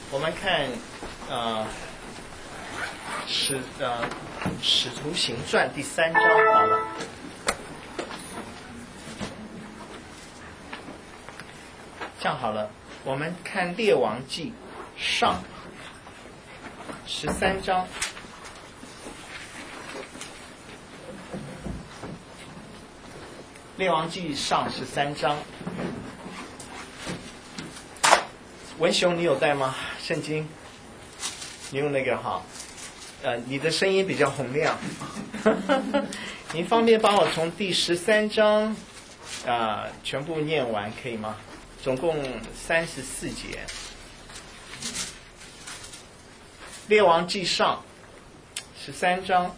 我们看使徒行传第3章好了。这样好了，我们看列王记上13章。列王记上13章。文雄，你有带吗？圣经？你用那个哈？你的声音比较洪亮。你方便帮我从第13章全部念完可以吗？总共34节。列王记上13章。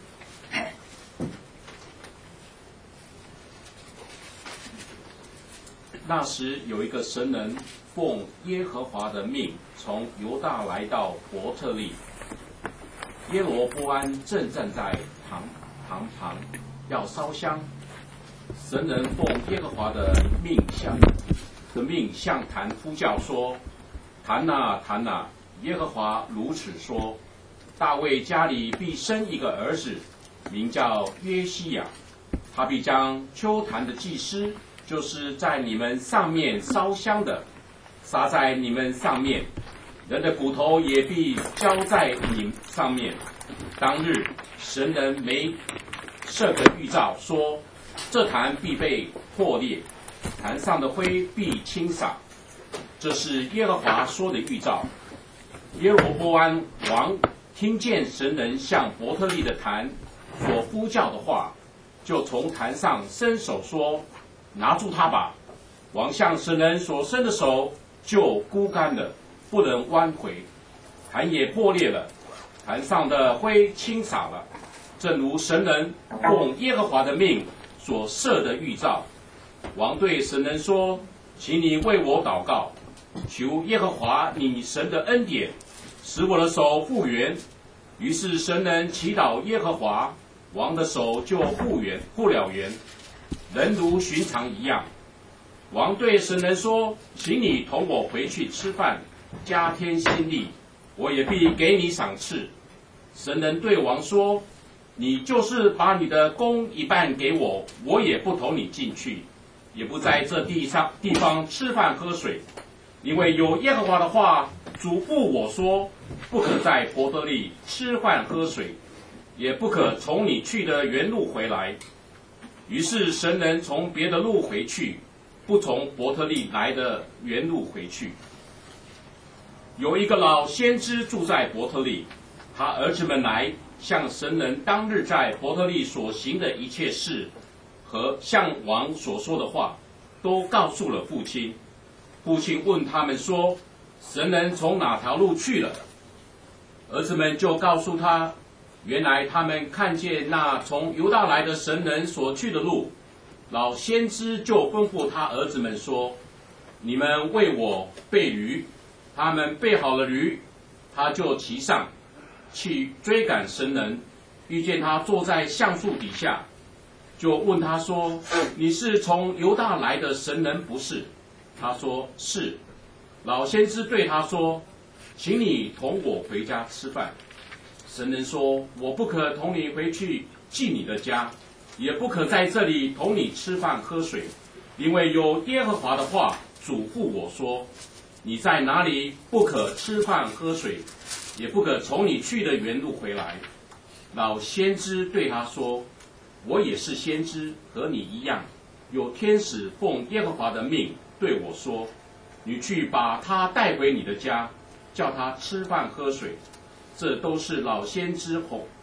那时有一个神人奉耶和华的命，从犹大来到伯特利。耶罗波安正站在堂旁，要烧香。神人奉耶和华的命向坛呼叫说：“坛哪，坛哪！耶和华如此说：大卫家里必生一个儿子，名叫约西亚。他必将丘坛的祭司，就是在你们上面烧香的，撒在你们上面，人的骨头也必浇在你上面。当日神人没设个预兆，说这坛必被破裂，坛上的灰必倾洒。这是耶和华说的预兆。耶罗波安王听见神人向伯特利的坛所呼叫的话，就从坛上伸手说：拿住他吧！王向神人所伸的手就枯干了，不能弯回，坛也破裂了，坛上的灰倾洒了，正如神人奉耶和华的命所设的预兆。王对神人说：请你为我祷告，求耶和华你神的恩典，使我的手复原。于是神人祈祷耶和华，王的手就复了原，人如寻常一样。王对神人说：请你同我回去吃饭，加添心力，我也必给你赏赐。神人对王说：你就是把你的工一半给我，我也不同你进去，也不在这地方吃饭喝水，因为有耶和华的话嘱咐我说：不可在伯特利吃饭喝水，也不可从你去的原路回来。于是神人从别的路回去，不从伯特利来的原路回去。有一个老先知住在伯特利，他儿子们来向神人当日在伯特利所行的一切事和向王所说的话，都告诉了父亲。父亲问他们说：神人从哪条路去了？儿子们就告诉他，原来他们看见那从犹大来的神人所去的路。老先知就吩咐他儿子们说：你们为我备驴。他们备好了驴，他就骑上去追赶神人，遇见他坐在橡树底下，就问他说：你是从犹大来的神人不是？他说是。老先知对他说：请你同我回家吃饭。神人说：我不可同你回去进你的家，也不可在这里同你吃饭喝水，因为有耶和华的话嘱咐我说：你在哪里不可吃饭喝水，也不可从你去的原路回来。老先知对他说：我也是先知，和你一样，有天使奉耶和华的命对我说：你去把他带回你的家，叫他吃饭喝水。这都是老先知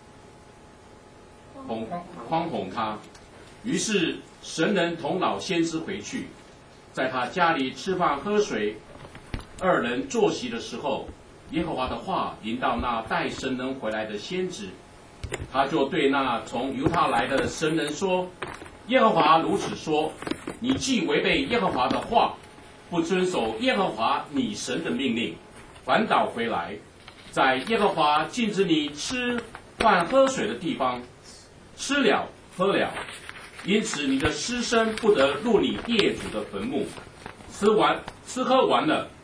诓哄他。于是神人同老先知回去，在他家里吃饭喝水。二人坐席的时候，耶和华的话临到那带神人回来的先知，他就对那从犹大来的神人说：耶和华如此说，你既违背耶和华的话，不遵守耶和华你神的命令，反倒回来，在耶和华禁止你吃饭喝水的地方吃了喝了，因此你的尸身不得入你业主的坟墓。吃喝完了，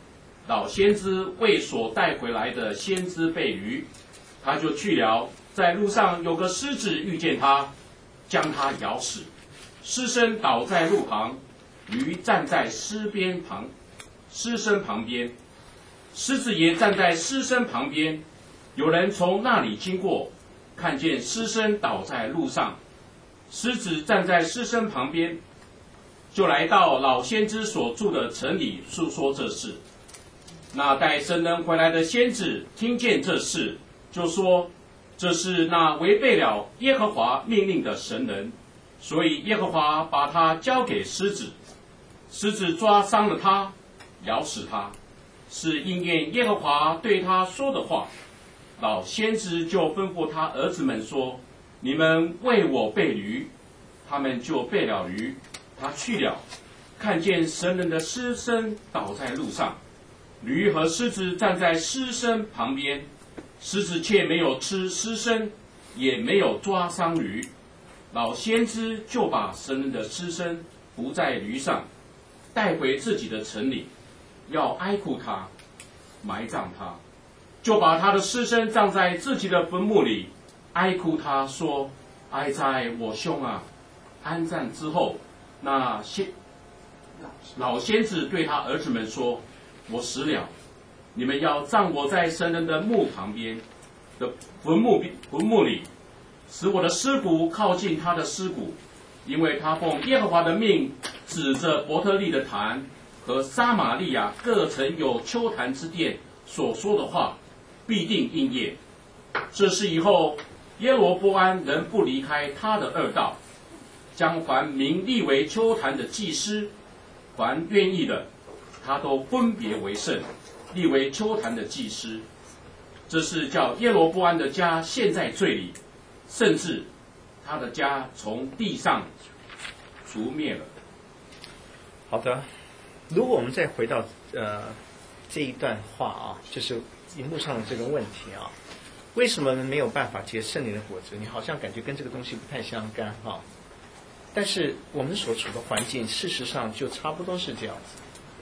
老先知为所带回来的先知被驴，他就去了。在路上有个狮子遇见他，将他咬死，尸身倒在路旁，驴站在尸身旁边，狮子也站在尸身旁边。有人从那里经过，看见尸身倒在路上，狮子站在尸身旁边，就来到老先知所住的城里诉说这事。那带神人回来的先知听见这事，就说：这是那违背了耶和华命令的神人，所以耶和华把他交给狮子，狮子抓伤了他，咬死他，是应验耶和华对他说的话。老先知就吩咐他儿子们说：你们为我备驴。他们就备了驴，他去了，看见神人的尸身倒在路上，驴和狮子站在尸身旁边，狮子却没有吃尸身，也没有抓伤驴。老先知就把神人的尸身扶在驴上，带回自己的城里，要哀哭他，埋葬他，就把他的尸身葬在自己的坟墓里，哀哭他说：哀哉我兄啊！安葬之后，那老先知对他儿子们说：我死了，你们要葬我在神人的墓旁边的坟墓里，使我的尸骨靠近他的尸骨，因为他奉耶和华的命，指着伯特利的坛和撒玛利亚各城有丘坛之殿所说的话，必定应验。这事以后，耶罗波安仍不离开他的恶道，将凡民立为丘坛的祭司，凡愿意的，他都分别为圣，立为丘坛的祭司。这是叫耶罗波安的家陷在罪里，甚至他的家从地上除灭了。 好的，如果我们再回到这一段话啊，就是荧幕上的这个问题啊，为什么没有办法结圣灵的果子？你好像感觉跟这个东西不太相干哈。但是我们所处的环境，事实上就差不多是这样子。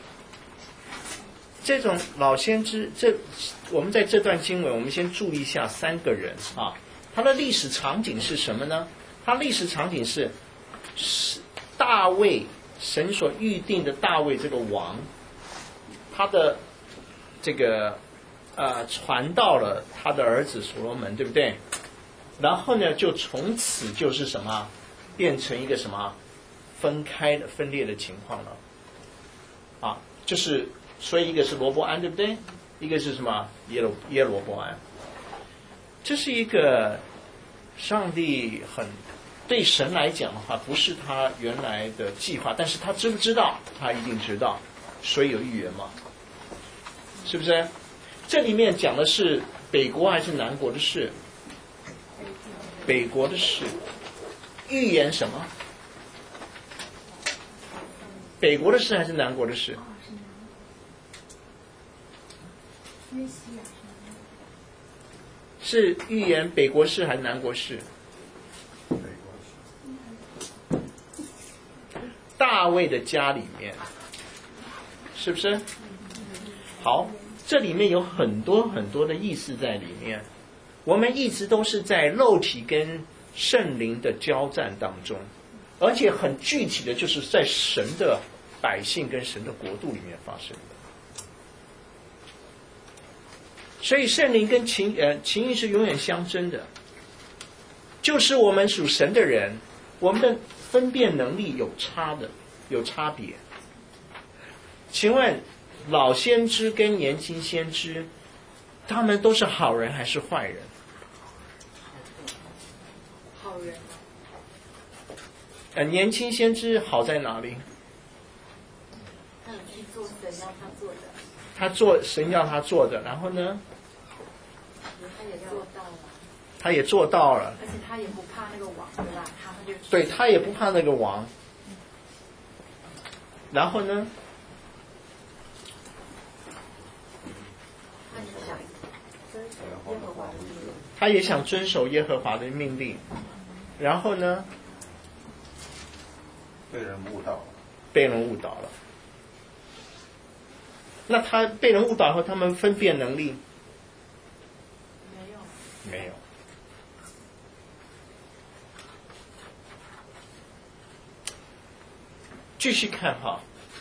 这种老先知，我们在这段经文，我们先注意一下3个人啊，他的历史场景是什么呢？他历史场景是大卫，神所预定的大卫这个王，他的这个传到了他的儿子所罗门，对不对？然后呢，就从此就是什么？变成一个什么分裂的情况了啊？就是所以一个是罗伯安，对不对？一个是什么耶罗伯安？这是一个上帝对神来讲的话，不是他原来的计划，但是他知不知道？他一定知道，所以有预言嘛，是不是？这里面讲的是北国还是南国的事？北国的事。预言什么？北国的事还是南国的事？是预言北国事还是南国事？大卫的家里面，是不是？好，这里面有很多很多的意思在里面。我们一直都是在肉体跟圣灵的交战当中，而且很具体的就是在神的百姓跟神的国度里面发生的。所以圣灵跟情欲是永远相争的，就是我们属神的人，我们的分辨能力有差别。请问老先知跟年轻先知，他们都是好人还是坏人？ 好人。 年轻先知好在哪里？ 他有去做神要他做的。 他做神要他做的，然后呢？ 他也做到了。 他也做到了。 而且他也不怕那个王，对吧？ 对，他也不怕那个王。然后呢？他也想遵守耶和华的命令。然后呢？ 被人误导了。 被人误导了。 那他被人误导后，他们分辨能力没有。 没有。继续看哈，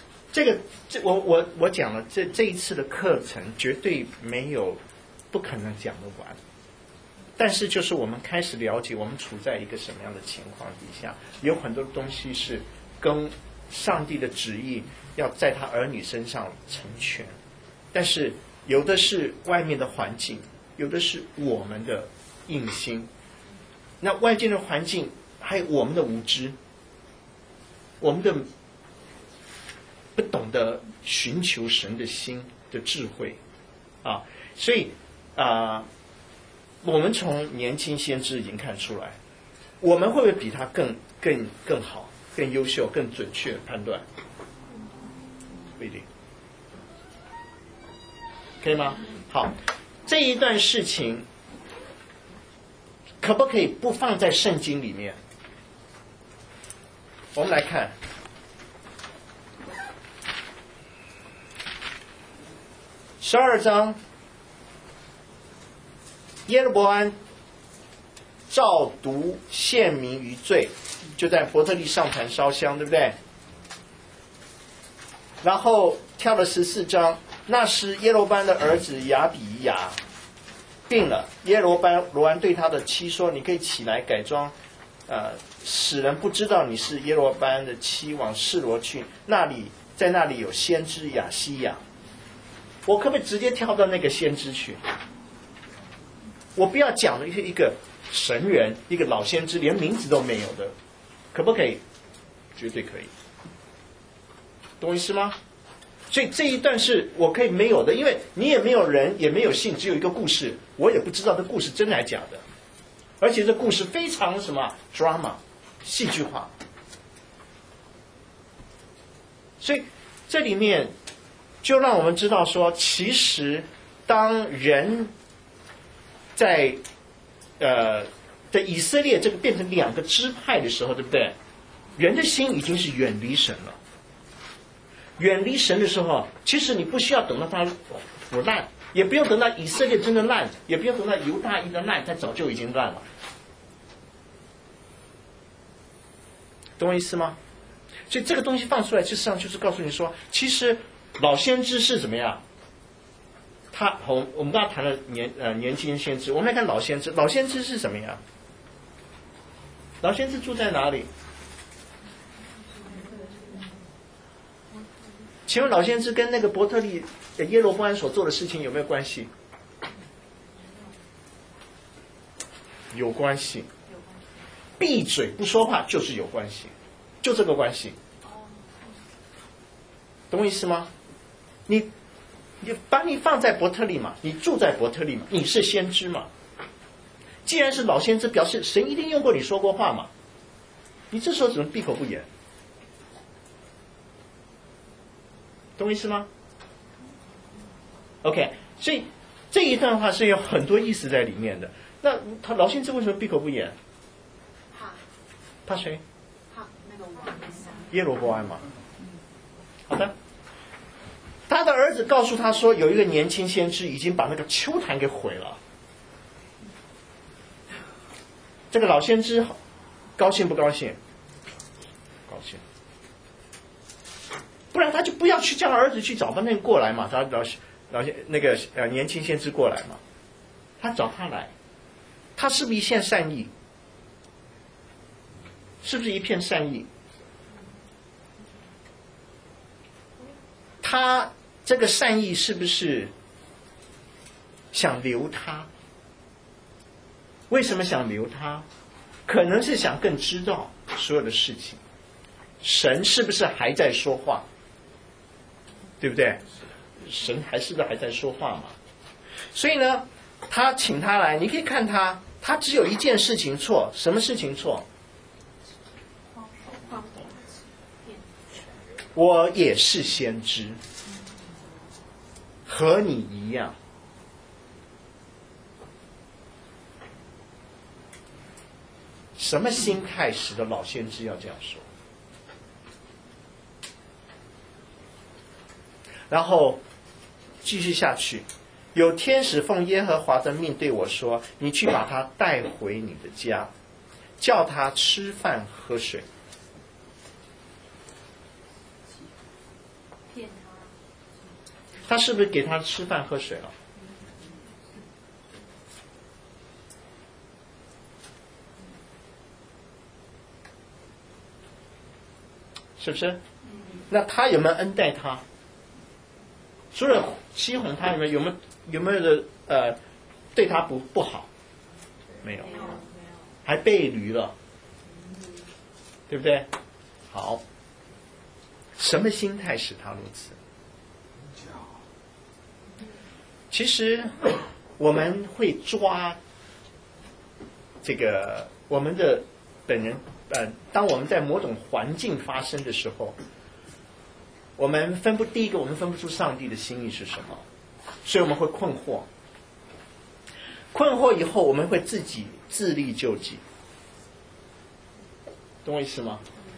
我讲了，这一次的课程绝对没有不可能讲得完，但是就是我们开始了解我们处在一个什么样的情况底下，有很多东西是跟上帝的旨意要在他儿女身上成全，但是有的是外面的环境，有的是我们的硬心，那外界的环境还有我们的无知，我们的不懂得寻求神的心的智慧啊，所以我们从年轻先知已经看出来，我们会不会比他更好、更优秀、更准确的判断？不一定，可以吗？好，这一段事情可不可以不放在圣经里面？我们来看。12章，耶罗波安照读献民于罪，就在伯特利上坛烧香，对不对？然后跳了14章，那时耶罗波安的儿子亚比以雅病了，耶罗波安对他的妻说：“你可以起来改装，使人不知道你是耶罗波安的妻，往示罗去，在那里有先知亚西亚。”我可不可以直接跳到那个先知去？我不要讲的一个神人，一个老先知，连名字都没有的，可不可以？绝对可以，懂我意思吗？所以这一段是我可以没有的，因为你也没有人，也没有信，只有一个故事，我也不知道这故事真还假的，而且这故事非常什么 drama， 戏剧化，所以这里面。就让我们知道说，其实当人在以色列这个变成2个支派的时候，对不对？人的心已经是远离神了。远离神的时候，其实你不需要等到他腐烂，也不用等到以色列真的烂，也不用等到犹大一的烂，他早就已经烂了。懂我意思吗？所以这个东西放出来，事实上就是告诉你说，其实。老先知是怎么样？我们刚才谈了年轻先知，我们来看老先知。老先知是什么样？老先知住在哪里？请问老先知跟那个伯特利耶罗波安所做的事情有没有关系？有关系。闭嘴不说话就是有关系，就这个关系。懂我意思吗？你把你放在伯特利嘛，你住在伯特利嘛，你是先知嘛。既然是老先知，表示神一定用过你说过话嘛。你这时候只能闭口不言，懂我意思吗 ？OK， 所以这一段话是有很多意思在里面的。那他老先知为什么闭口不言？怕谁？ 怕那个王耶罗波安嘛。好的。他的儿子告诉他说，有一个年轻先知已经把那个丘坛给毁了。这个老先知高兴不高兴？高兴。不然他就不要去叫儿子去找那个过来嘛，找年轻先知过来嘛。他找他来，他是不是一片善意？是不是一片善意？他这个善意是不是想留他？为什么想留他？可能是想更知道所有的事情。神是不是还在说话？对不对？神是不是还在说话嘛？所以呢，他请他来，你可以看他只有一件事情错，什么事情错？我也是先知，和你一样。什么心态使得老先知要这样说？然后继续下去，有天使奉耶和华的命对我说：“你去把他带回你的家，叫他吃饭喝水。” 骗他是不是给他吃饭喝水了？是不是？那他有没有恩待他？除了欺哄他，有没有的对他不好？没有，还被驴了，对不对？好，什么心态使他如此？其实我们会抓这个我们的本人，当我们在某种环境发生的时候，我们第一个我们分不出上帝的心意是什么，所以我们会困惑。困惑以后，我们会自己自力救济，懂我意思吗？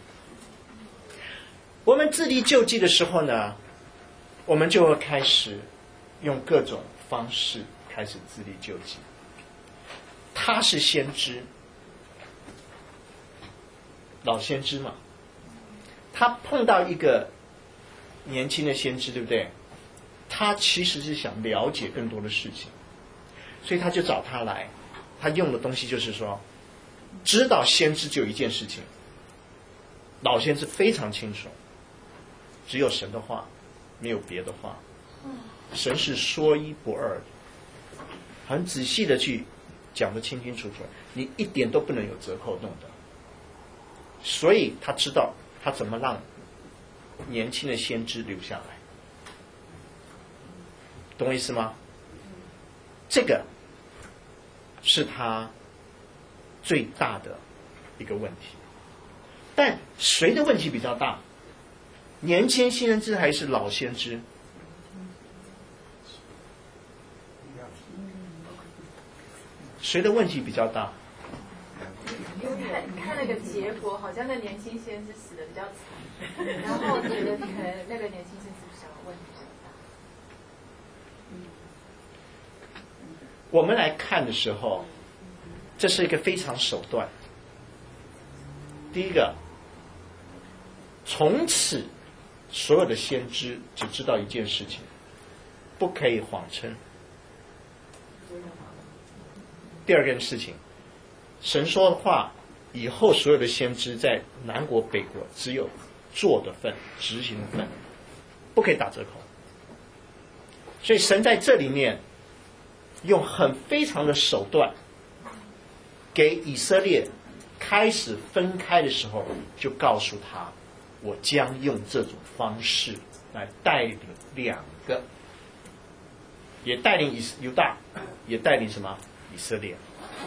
我们自力救济的时候呢，我们就会开始用各种方式开始自力救济。他是先知，老先知嘛，他碰到一个年轻的先知，对不对？他其实是想了解更多的事情，所以他就找他来。他用的东西就是说，知道先知就有一件事情，老先知非常清楚，只有神的话，没有别的话。神是说一不二的，很仔细的去讲得清清楚楚，你一点都不能有折扣弄的。所以他知道他怎么让年轻的先知留下来，懂我意思吗？这个是他最大的一个问题。但谁的问题比较大？年轻先知还是老先知？谁的问题比较大？ 看那个结果，好像那年轻先知死的比较惨，然后觉得可能那个年轻先知想的问题比较大。 我们来看的时候，这是一个非常手段。第一个，从此所有的先知只知道一件事情，不可以谎称。第二件事情，神说的话以后所有的先知在南国北国只有做的份，执行的份，不可以打折扣。所以神在这里面用非常的手段，给以色列开始分开的时候，就告诉他，我将用这种方式来带领两个，也带领犹大，也带领什么？以色列。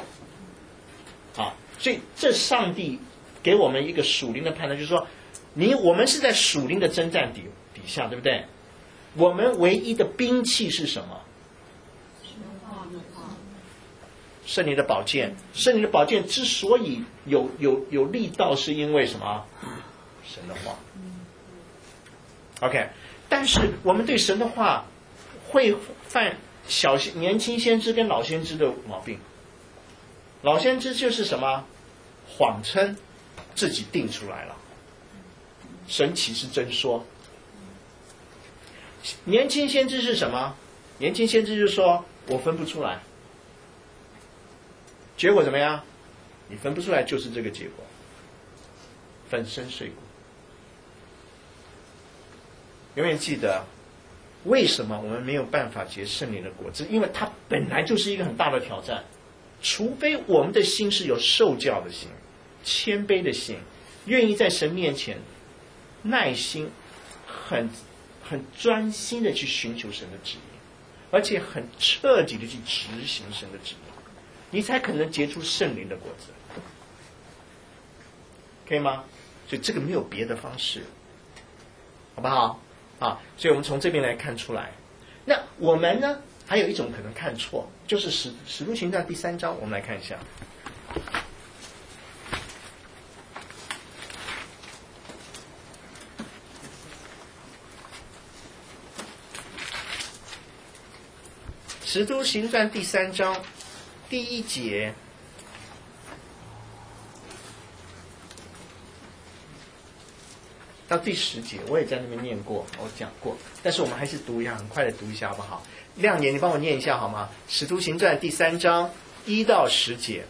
所以这上帝给我们一个属灵的判断，就是说，我们是在属灵的征战底下，对不对？我们唯一的兵器是什么？圣灵的宝剑。圣灵的宝剑之所以有力道，是因为什么？神的话。OK， 但是我们对神的话会犯年轻先知跟老先知的毛病。老先知就是什么？谎称自己定出来了，神岂是真说？年轻先知是什么？年轻先知就是说我分不出来，结果怎么样？你分不出来就是这个结果，粉身碎骨。永远记得，为什么我们没有办法结圣灵的果子？因为它本来就是一个很大的挑战。除非我们的心是有受教的心，谦卑的心，愿意在神面前耐心很专心的去寻求神的旨意，而且很彻底的去执行神的旨意，你才可能结出圣灵的果子，可以吗？所以这个没有别的方式，好不好？所以我们从这边来看出来。那我们呢，还有一种可能看错，就是使徒行传第3章，我们来看一下。 使徒行传第3章第1节。到第10节，我也在那边念过，我讲过，但是我们还是读一下，很快的读一下好不好？亮爷，你帮我念一下好吗？使徒行传第3章1到10节。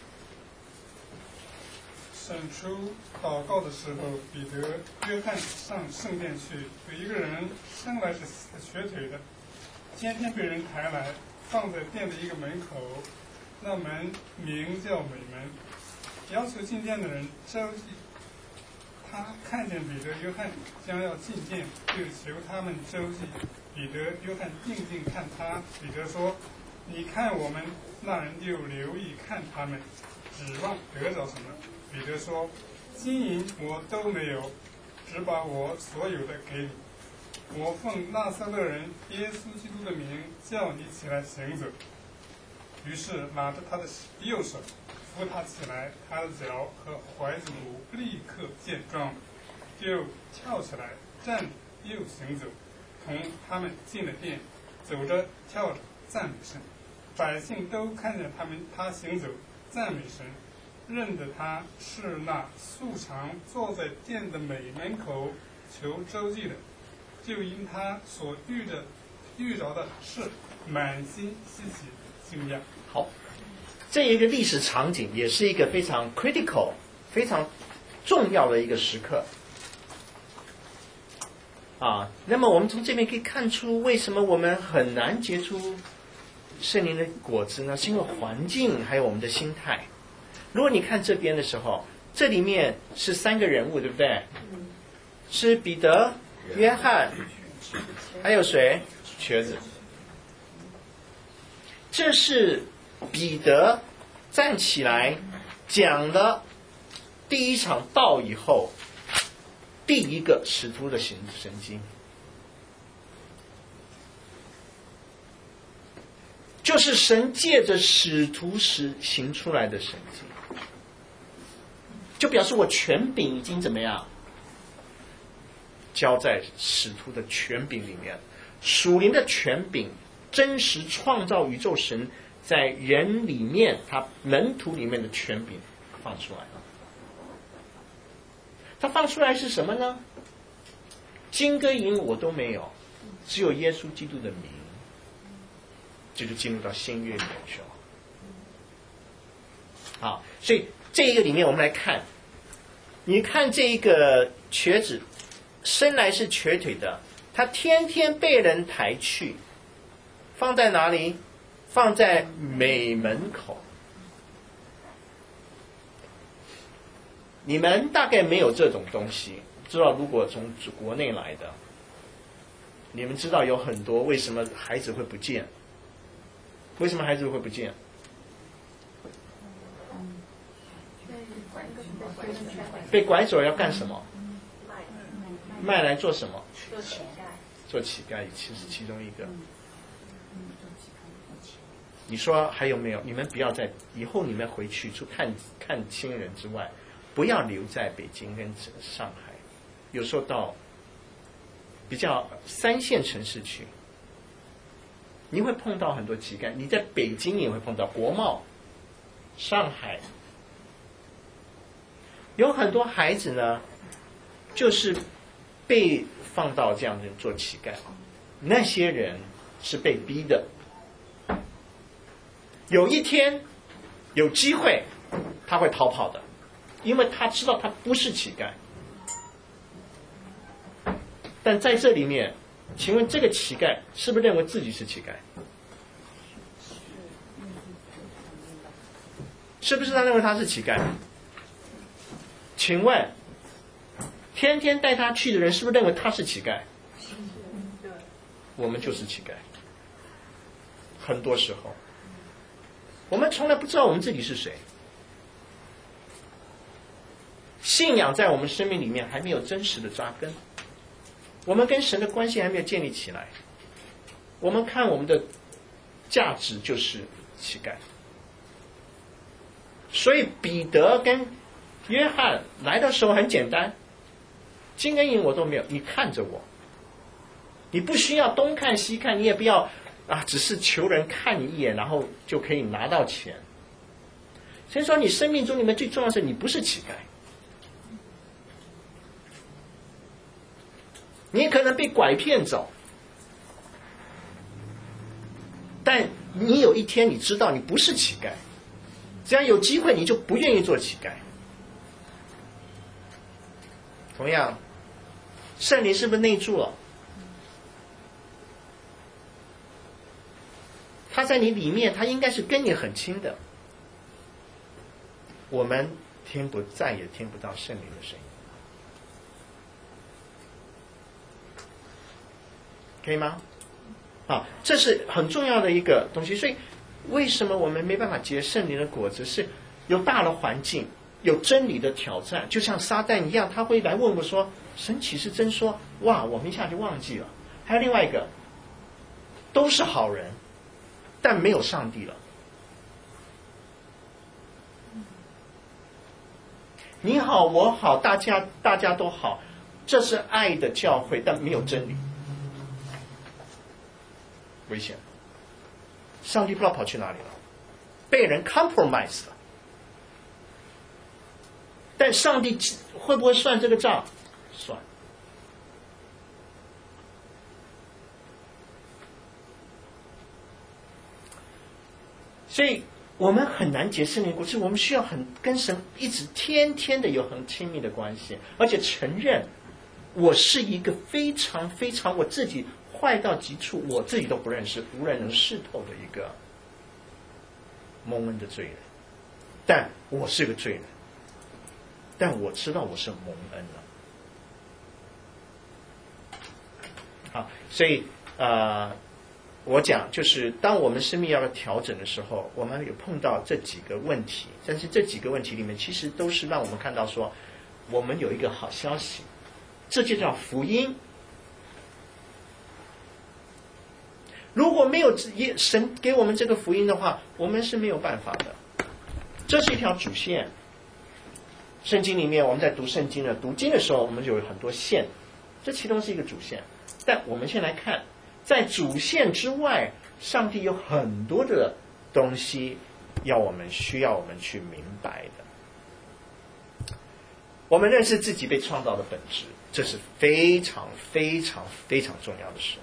审出祷告的时候，彼得、约翰上圣殿去，有一个人生来是瘸腿的，天天被人抬来，放在殿的一个门口，那门名叫美门，要求进殿的人周济。他看见彼得、约翰将要进殿，就求他们周济。彼得、约翰定睛看他。彼得说：“你看我们。”那人就留意看他们，指望得着什么。彼得说：“金银我都没有，只把我所有的给你。我奉拿撒勒人耶稣基督的名叫你起来行走。”于是拿着他的右手扶他起来，他的脚和踝子骨立刻健壮，就跳起来站着又行走，同他们进了殿，走着跳着赞美神。百姓都看见他行走赞美神，认得他是那素常坐在殿的美门口求周济的，就因他所遇着的事满心稀奇惊讶。 好，这一个历史场景也是一个非常 critical、非常重要的一个时刻啊。那么我们从这边可以看出，为什么我们很难结出圣灵的果子呢？是因为环境还有我们的心态。如果你看这边的时候，这里面是3个人物，对不对？是彼得、约翰，还有谁？瘸子。这是彼得站起来讲了第一场道以后，第一个使徒的神经，就是神借着使徒行出来的神经，就表示我权柄已经怎么样，交在使徒的权柄里面，属灵的权柄，真实创造宇宙神在人里面，他门徒里面的权柄放出来了。他放出来是什么呢？金跟银我都没有，只有耶稣基督的名。这就进入到新约里面去了。好，所以这一个里面我们来看，你看这一个瘸子生来是瘸腿的，他天天被人抬去，放在哪里？放在美门口。你们大概没有这种东西，知道如果从国内来的，你们知道有很多为什么孩子会不见？为什么孩子会不见？被拐走要干什么？卖来做什么？ 做乞丐。 做乞丐其实其中一个。你说还有没有？你们不要在以后你们回去除看亲人之外，不要留在北京跟上海，有时候到比较3线城市去。你会碰到很多乞丐，你在北京也会碰到，国贸、上海，有很多孩子呢，就是被放到这样子做乞丐，那些人是被逼的。有一天有机会，他会逃跑的，因为他知道他不是乞丐。但在这里面，请问这个乞丐是不是认为自己是乞丐？是不是他认为他是乞丐？请问，天天带他去的人是不是认为他是乞丐？我们就是乞丐。很多时候，我们从来不知道我们自己是谁。信仰在我们生命里面还没有真实的扎根。我们跟神的关系还没有建立起来，我们看我们的价值就是乞丐。所以彼得跟约翰来的时候很简单，金跟银我都没有，你看着我，你不需要东看西看，你也不要只是求人看你一眼，然后就可以拿到钱。所以说，你生命中里面最重要的是，你不是乞丐，你可能被拐骗走，但你有一天你知道你不是乞丐，只要有机会你就不愿意做乞丐。同样，圣灵是不是内住了？他在你里面，他应该是跟你很亲的。我们再也听不到圣灵的声音，可以吗？这是很重要的一个东西。所以，为什么我们没办法结圣灵的果子？是有大的环境，有真理的挑战，就像撒旦一样，他会来问我说：“神岂是真说？”哇，我们一下就忘记了。还有另外一个，都是好人，但没有上帝了。你好，我好，大家都好，这是爱的教会，但没有真理，危险。上帝不知道跑去哪里了，被人 compromise 了。但上帝会不会算这个账？算。所以我们很难结圣灵果子，我们需要跟神一直天天的有很亲密的关系，而且承认我是一个非常非常我自己坏到极处，我自己都不认识，无人能识透的一个蒙恩的罪人。但我是个罪人，但我知道我是蒙恩了。好，所以我讲就是当我们生命要调整的时候，我们有碰到这几个问题，但是这几个问题里面其实都是让我们看到说，我们有一个好消息，这就叫福音。如果没有神给我们这个福音的话，我们是没有办法的。这是一条主线。圣经里面我们在读圣经的时候，我们就有很多线，这其中是一个主线。但我们先来看，在主线之外，上帝有很多的东西需要我们去明白的。我们认识自己被创造的本质，这是非常非常非常重要的事。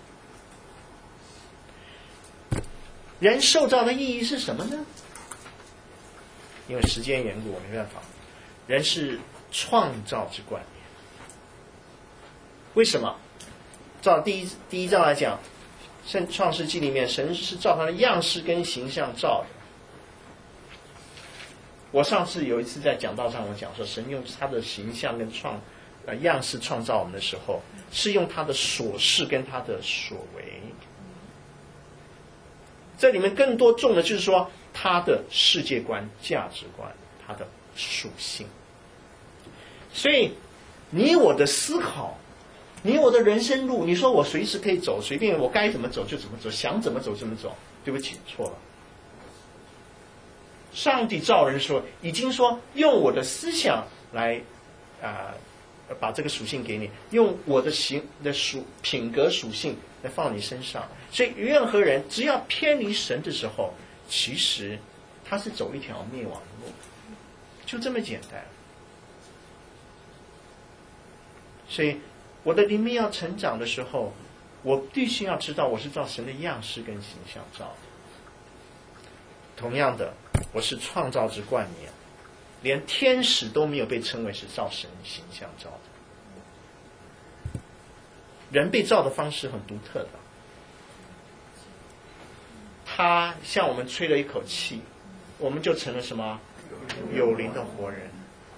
人受造的意义是什么呢？因为时间缘故，我没办法。人是创造之冠冕。为什么？照第一章来讲，创世纪里面，神是照他的样式跟形象造的。我上次有一次在讲道上，我讲说，神用他的形象跟样式创造我们的时候，是用他的所事跟他的所为。这里面更多重的就是说，他的世界观、价值观，他的属性。所以，你我的思考，你我的人生路，你说我随时可以走，随便我该怎么走就怎么走，想怎么走怎么走。对不起，错了。上帝造人说，已经说用我的思想来把这个属性给你，用我的品格属性来放你身上。所以任何人只要偏离神的时候，其实他是走一条灭亡的路，就这么简单。所以我的灵命要成长的时候，我必须要知道我是照神的样式跟形象造的。同样的，我是创造之冠冕，连天使都没有被称为是照神形象造的。人被造的方式很独特的，他向我们吹了一口气，我们就成了什么？有灵的活人。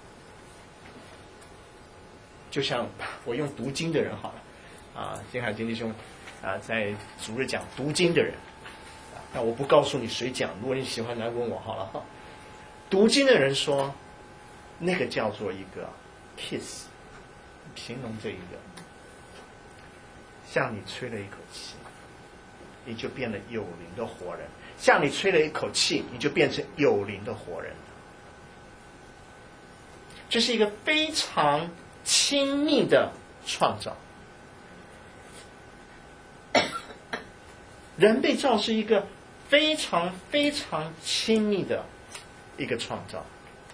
就像我用读经的人好了，金海金弟兄在主日讲读经的人，那我不告诉你谁讲，如果你喜欢来问我好了。读经的人说，那个叫做一个 kiss， 形容这一个，向你吹了一口气，你就变了有灵的活人；向你吹了一口气，你就变成有灵的活人。这是一个非常亲密的创造。 人被造是一个非常非常亲密的一个创造。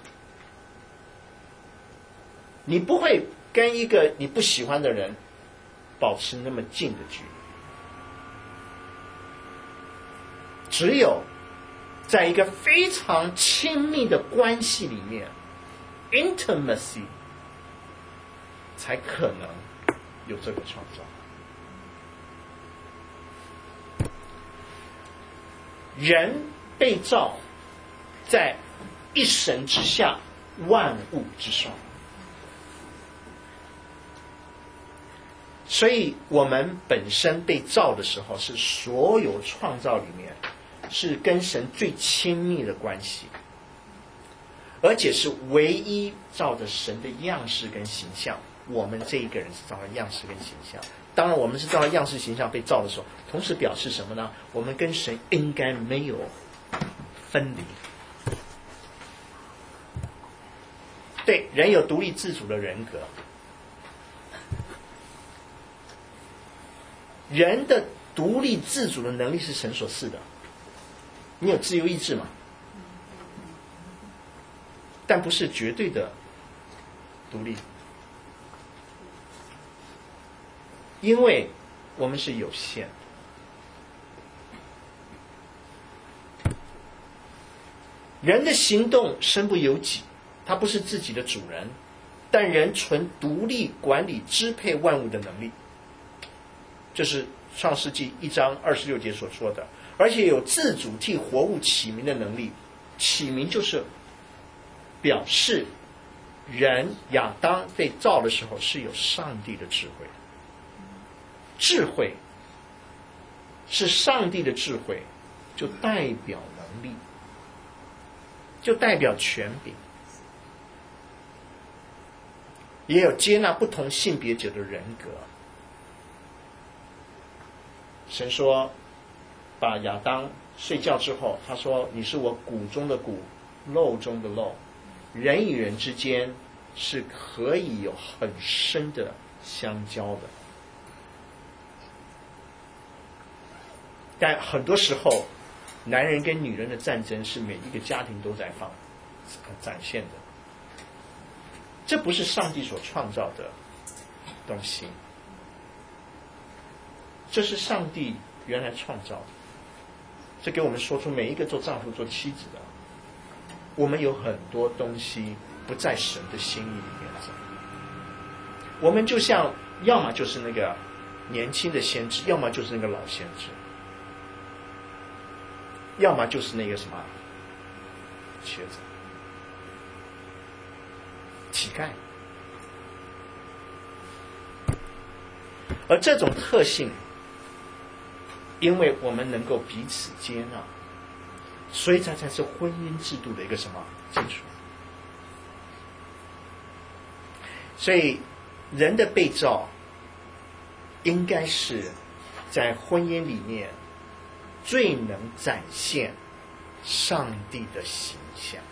你不会跟一个你不喜欢的人保持那么近的距离，只有在一个非常亲密的关系里面 ，intimacy 才可能有这个创造。人被造在一神之下，万物之上。所以我们本身被造的时候，是所有创造里面是跟神最亲密的关系，而且是唯一照着神的样式跟形象。我们这一个人是照着样式跟形象，当然我们是照着样式形象被造的时候，同时表示什么呢？我们跟神应该没有分离。对，人有独立自主的人格。人的独立自主的能力是神所赐的，你有自由意志嘛？但不是绝对的独立，因为我们是有限。人的行动身不由己，他不是自己的主人，但人存独立管理支配万物的能力。这是创世纪1章26节所说的，而且有自主替活物起名的能力。起名就是表示人亚当被造的时候是有上帝的智慧的，智慧是上帝的智慧，就代表能力，就代表权柄，也有接纳不同性别者的人格。神说，把亚当睡觉之后，他说：“你是我骨中的骨，肉中的肉。”人与人之间是可以有很深的相交的，但很多时候，男人跟女人的战争是每一个家庭都在展现的。这不是上帝所创造的东西。这是上帝原来创造的，这给我们说出每一个做丈夫做妻子的，我们有很多东西不在神的心意里面走。我们就像要么就是那个年轻的先知，要么就是那个老先知，要么就是那个什么瘸子、乞丐。而这种特性，因为我们能够彼此接纳，所以才是婚姻制度的一个什么基础。所以人的被造应该是在婚姻里面最能展现上帝的形象，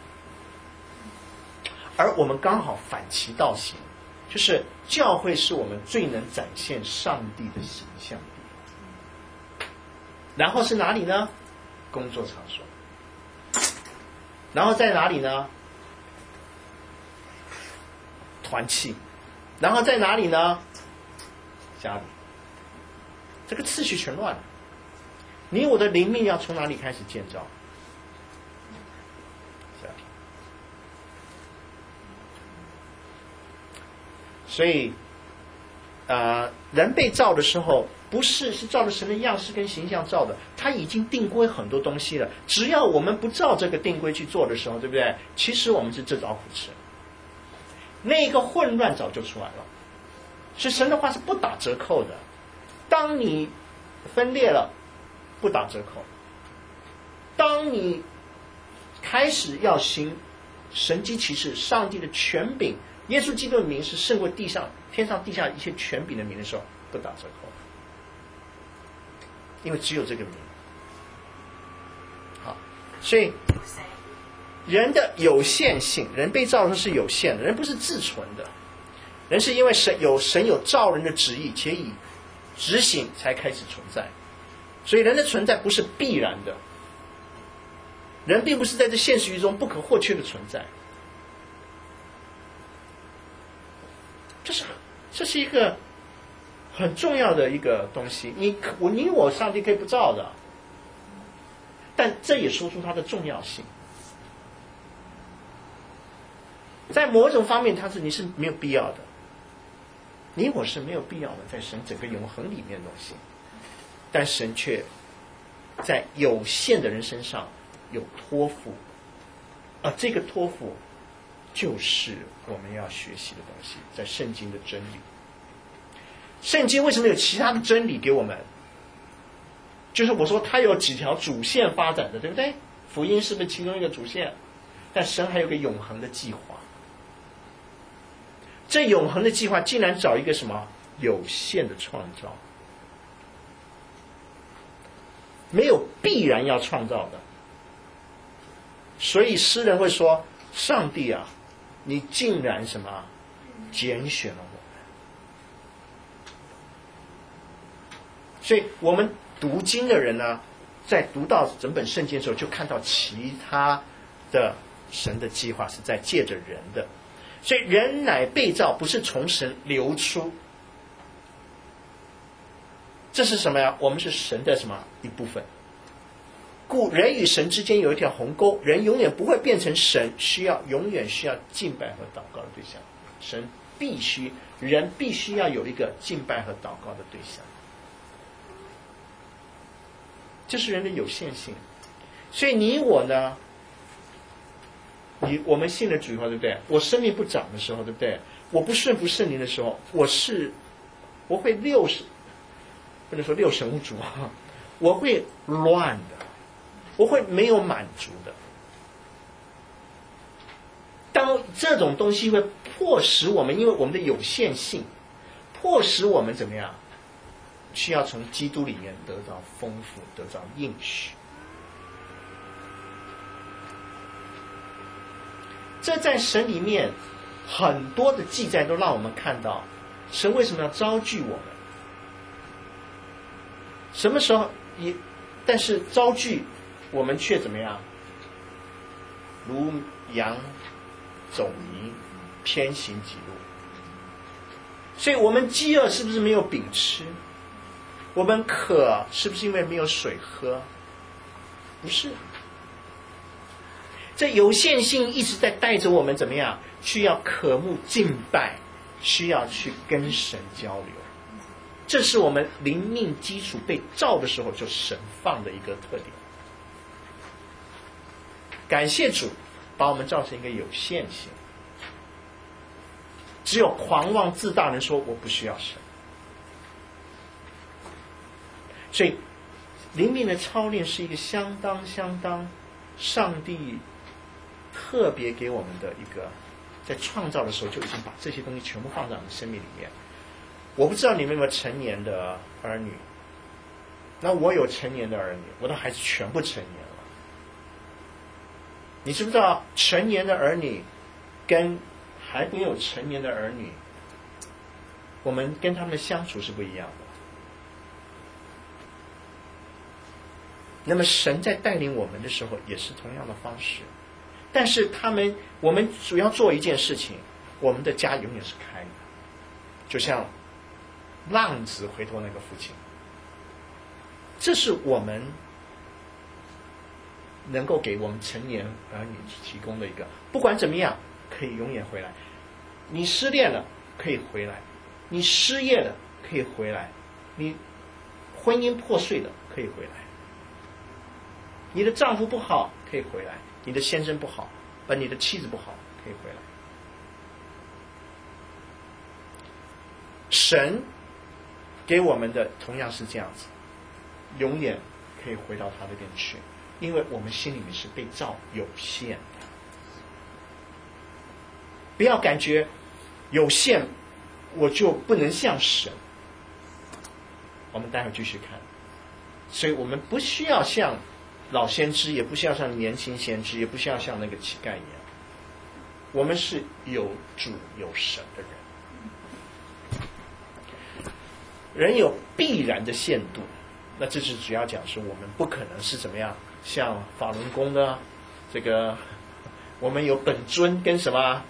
而我们刚好反其道行，就是教会是我们最能展现上帝的形象的地方。然后是哪里呢？工作场所。然后在哪里呢？团契。然后在哪里呢？家里。这个次序全乱了。你我的灵命要从哪里开始建造？家里。所以人被造的时候，不是照着神的样式跟形象造的，他已经定规很多东西了。只要我们不照这个定规去做的时候，对不对？其实我们是自找苦吃，那个混乱早就出来了。所以神的话是不打折扣的。当你分裂了，不打折扣；当你开始要行神迹奇事，上帝的权柄，耶稣基督的名是胜过地上天上地下一切权柄的名的时候，不打折扣。因为只有这个名。好，所以人的有限性，人被造的是有限的，人不是自存的，人是因为神有造人的旨意，且以执行才开始存在。 所以人的存在不是必然的，人并不是在这现实宇宙中不可或缺的存在。这是一个很重要的一个东西。你我上帝可以不造的，但这也说出它的重要性。在某种方面，你是没有必要的，你我是没有必要的，在神整个永恒里面的东西，但神却在有限的人身上有托付，这个托付就是我们要学习的东西，在圣经的真理。圣经为什么有其他的真理给我们？就是我说它有几条主线发展的，对不对？福音是不是其中一个主线？但神还有个永恒的计划。这永恒的计划竟然找一个什么有限的创造，没有必然要创造的。所以诗人会说：上帝啊，你竟然什么拣选了我们。所以我们读经的人呢，在读到整本圣经的时候，就看到其他的神的计划是在借着人的。所以人乃被造，不是从神流出。这是什么呀？我们是神的什么一部分？故人与神之间有一条鸿沟，人永远不会变成神，永远需要敬拜和祷告的对象。人必须要有一个敬拜和祷告的对象。这是人的有限性。所以你我呢？我们信了主以后，对不对？我生命不长的时候，对不对？我不顺服圣灵的时候，我会不能说六神无主啊，我会乱的，我会没有满足的。当这种东西会迫使我们，因为我们的有限性，迫使我们怎么样？需要从基督里面得到丰富，得到应许。这在神里面很多的记载都让我们看到，神为什么要招聚我们？什么时候但是招聚我们却怎么样？如羊走迷，偏行己路。所以我们饥饿是不是没有饼吃？我们渴是不是因为没有水喝？不是。这有限性一直在带着我们怎么样？需要渴慕敬拜，需要去跟神交流。这是我们灵命基础被造的时候就神放的一个特点。感谢主把我们造成一个有限性。只有狂妄自大人说我不需要神。所以灵命的操练是一个相当上帝特别给我们的一个，在创造的时候就已经把这些东西全部放在我们生命里面。我不知道你们有没有成年的儿女，那我有成年的儿女，我的孩子全部成年了。你知不知道成年的儿女跟还没有成年的儿女，我们跟他们的相处是不一样的。那么神在带领我们的时候也是同样的方式，但是我们主要做一件事情，我们的家永远是开的，就像浪子回头那个父亲，这是我们能够给我们成年儿女提供的一个，不管怎么样可以永远回来。你失恋了可以回来，你失业了可以回来，你婚姻破碎了可以回来，你的丈夫不好可以回来，你的先生不好，你的妻子不好可以回来。神给我们的同样是这样子，永远可以回到他那边去，因为我们心里面是被造有限的。不要感觉有限我就不能像神。我们待会继续看。所以我们不需要像老先知，也不需要像年轻先知，也不需要像那个乞丐一样。我们是有主有神的人。人有必然的限度， 那这是主要讲是我们不可能是怎么样，像法轮功的这个，我们有本尊跟什么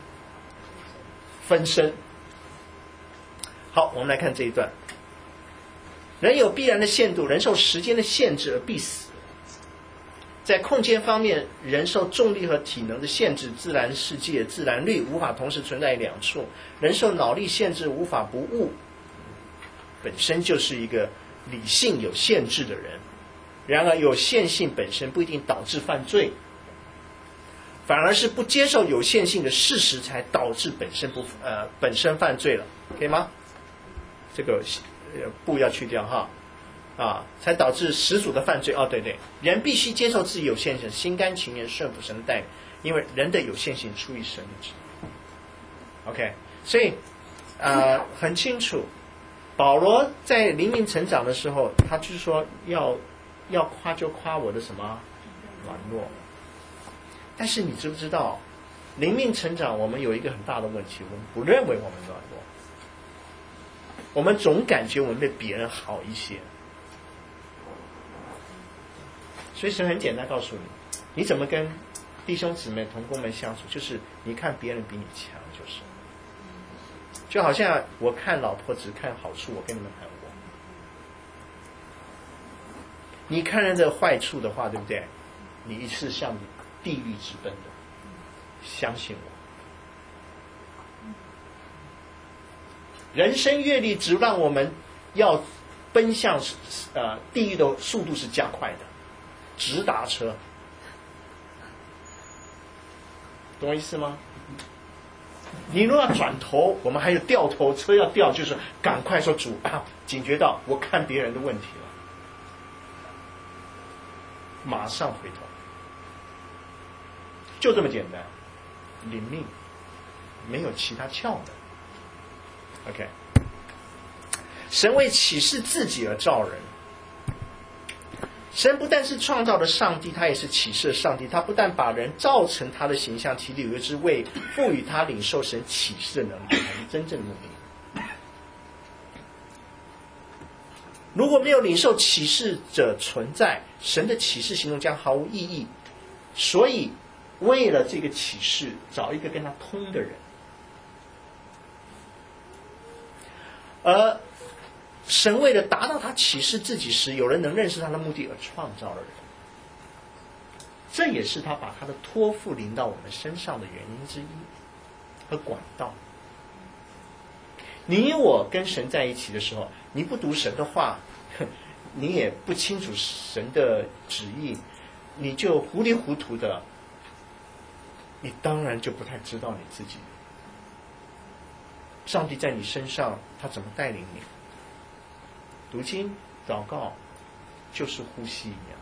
分身。好，我们来看这一段。人有必然的限度，人受时间的限制而必死。在空间方面，人受重力和体能的限制，自然世界、自然律无法同时存在于两处。人受脑力限制，无法不悟，本身就是一个理性有限制的人。然而，有限性本身不一定导致犯罪，反而是不接受有限性的事实，才导致本身犯罪了，可以吗？这个不要去掉哈。才导致始祖的犯罪。对，人必须接受自己有限性，心甘情愿顺服神的带领，因为人的有限性出于神的旨意。OK， 所以很清楚，保罗在灵命成长的时候，他就是说要夸就夸我的什么软弱。但是你知不知道，灵命成长我们有一个很大的问题，我们不认为我们软弱，我们总感觉我们比别人好一些。所以神很简单告诉你，你怎么跟弟兄姊妹同工们相处，就是你看别人比你强，就是就好像我看老婆只看好处，我跟你们谈我，你看人的坏处的话，对不对？你是向地狱直奔的，相信我。人生阅历只让我们要奔向地狱的速度是加快的，直达车，懂我意思吗？你若要转头，我们还有掉头，车要掉，就是赶快说主警觉到我看别人的问题了，马上回头，就这么简单，领命，没有其他窍门。OK， 神为启示自己而造人。神不但是创造了上帝，他也是启示了上帝。他不但把人造成他的形象，其理由之为赋予他领受神启示的能力，才是真正的目的。如果没有领受启示者存在，神的启示行动将毫无意义。所以，为了这个启示，找一个跟他通的人。而神为了达到他启示自己时有人能认识他的目的而创造了人，这也是他把他的托付临到我们身上的原因之一和管道。你我跟神在一起的时候，你不读神的话，你也不清楚神的旨意，你就糊里糊涂的，你当然就不太知道你自己。上帝在你身上，他怎么带领你？读经、祷告，就是呼吸一样。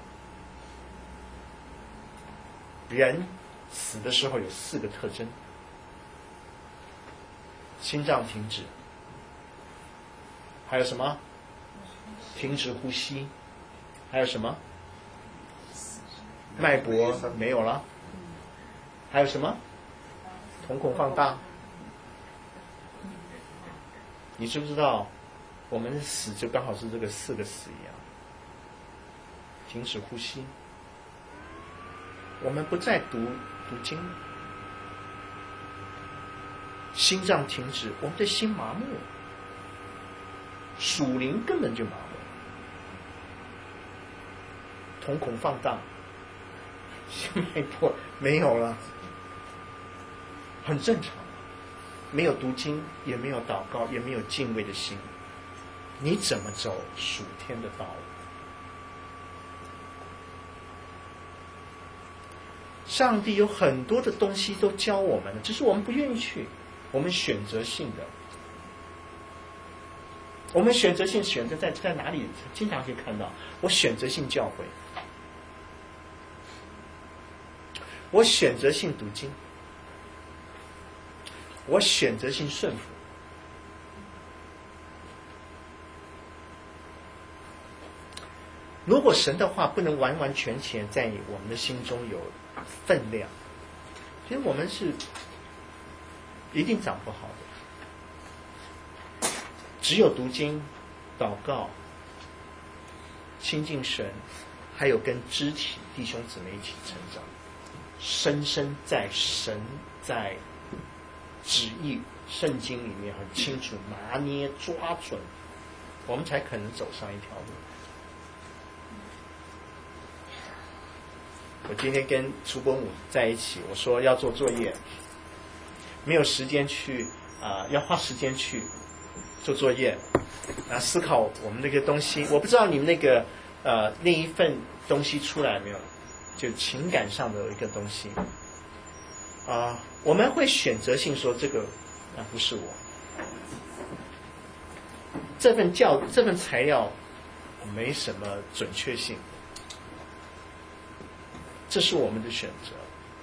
人死的时候有4个特征：心脏停止，还有什么？停止呼吸，还有什么？脉搏没有了，还有什么？瞳孔放大。你知不知道，我们的死就刚好是这个4个死一样，停止呼吸，我们不再读经，心脏停止，我们的心麻木，属灵根本就麻木，瞳孔放大，心脉搏没有了，很正常。没有读经，也没有祷告，也没有敬畏的心，你怎么走属天的道路？上帝有很多的东西都教我们了，只是我们不愿意去，我们选择性的，我们选择性选择在哪里？经常可以看到，我选择性教会，我选择性读经。我选择性顺服。如果神的话不能完完全全在我们的心中有分量，其实我们是一定长不好的。只有读经、祷告， 亲近神，还有跟肢体弟兄姊妹一起成长，深深在神在旨意圣经里面很清楚拿捏抓准，我们才可能走上一条路。我今天跟楚伯母在一起，我说要做作业，没有时间去要花时间去做作业，思考我们那个东西。我不知道你们那个那一份东西出来没有，就情感上的一个东西我们会选择性说这个不是我，这份材料没什么准确性，这是我们的选择，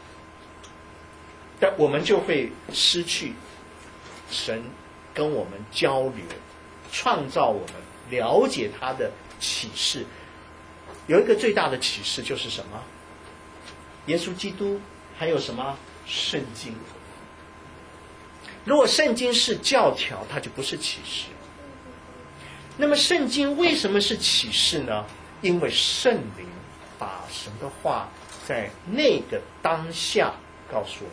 但我们就会失去神跟我们交流、创造我们、了解他的启示。有一个最大的启示就是什么？耶稣基督，还有什么？圣经。如果圣经是教条，它就不是启示。那么圣经为什么是启示呢？因为圣灵把神的话在那个当下告诉我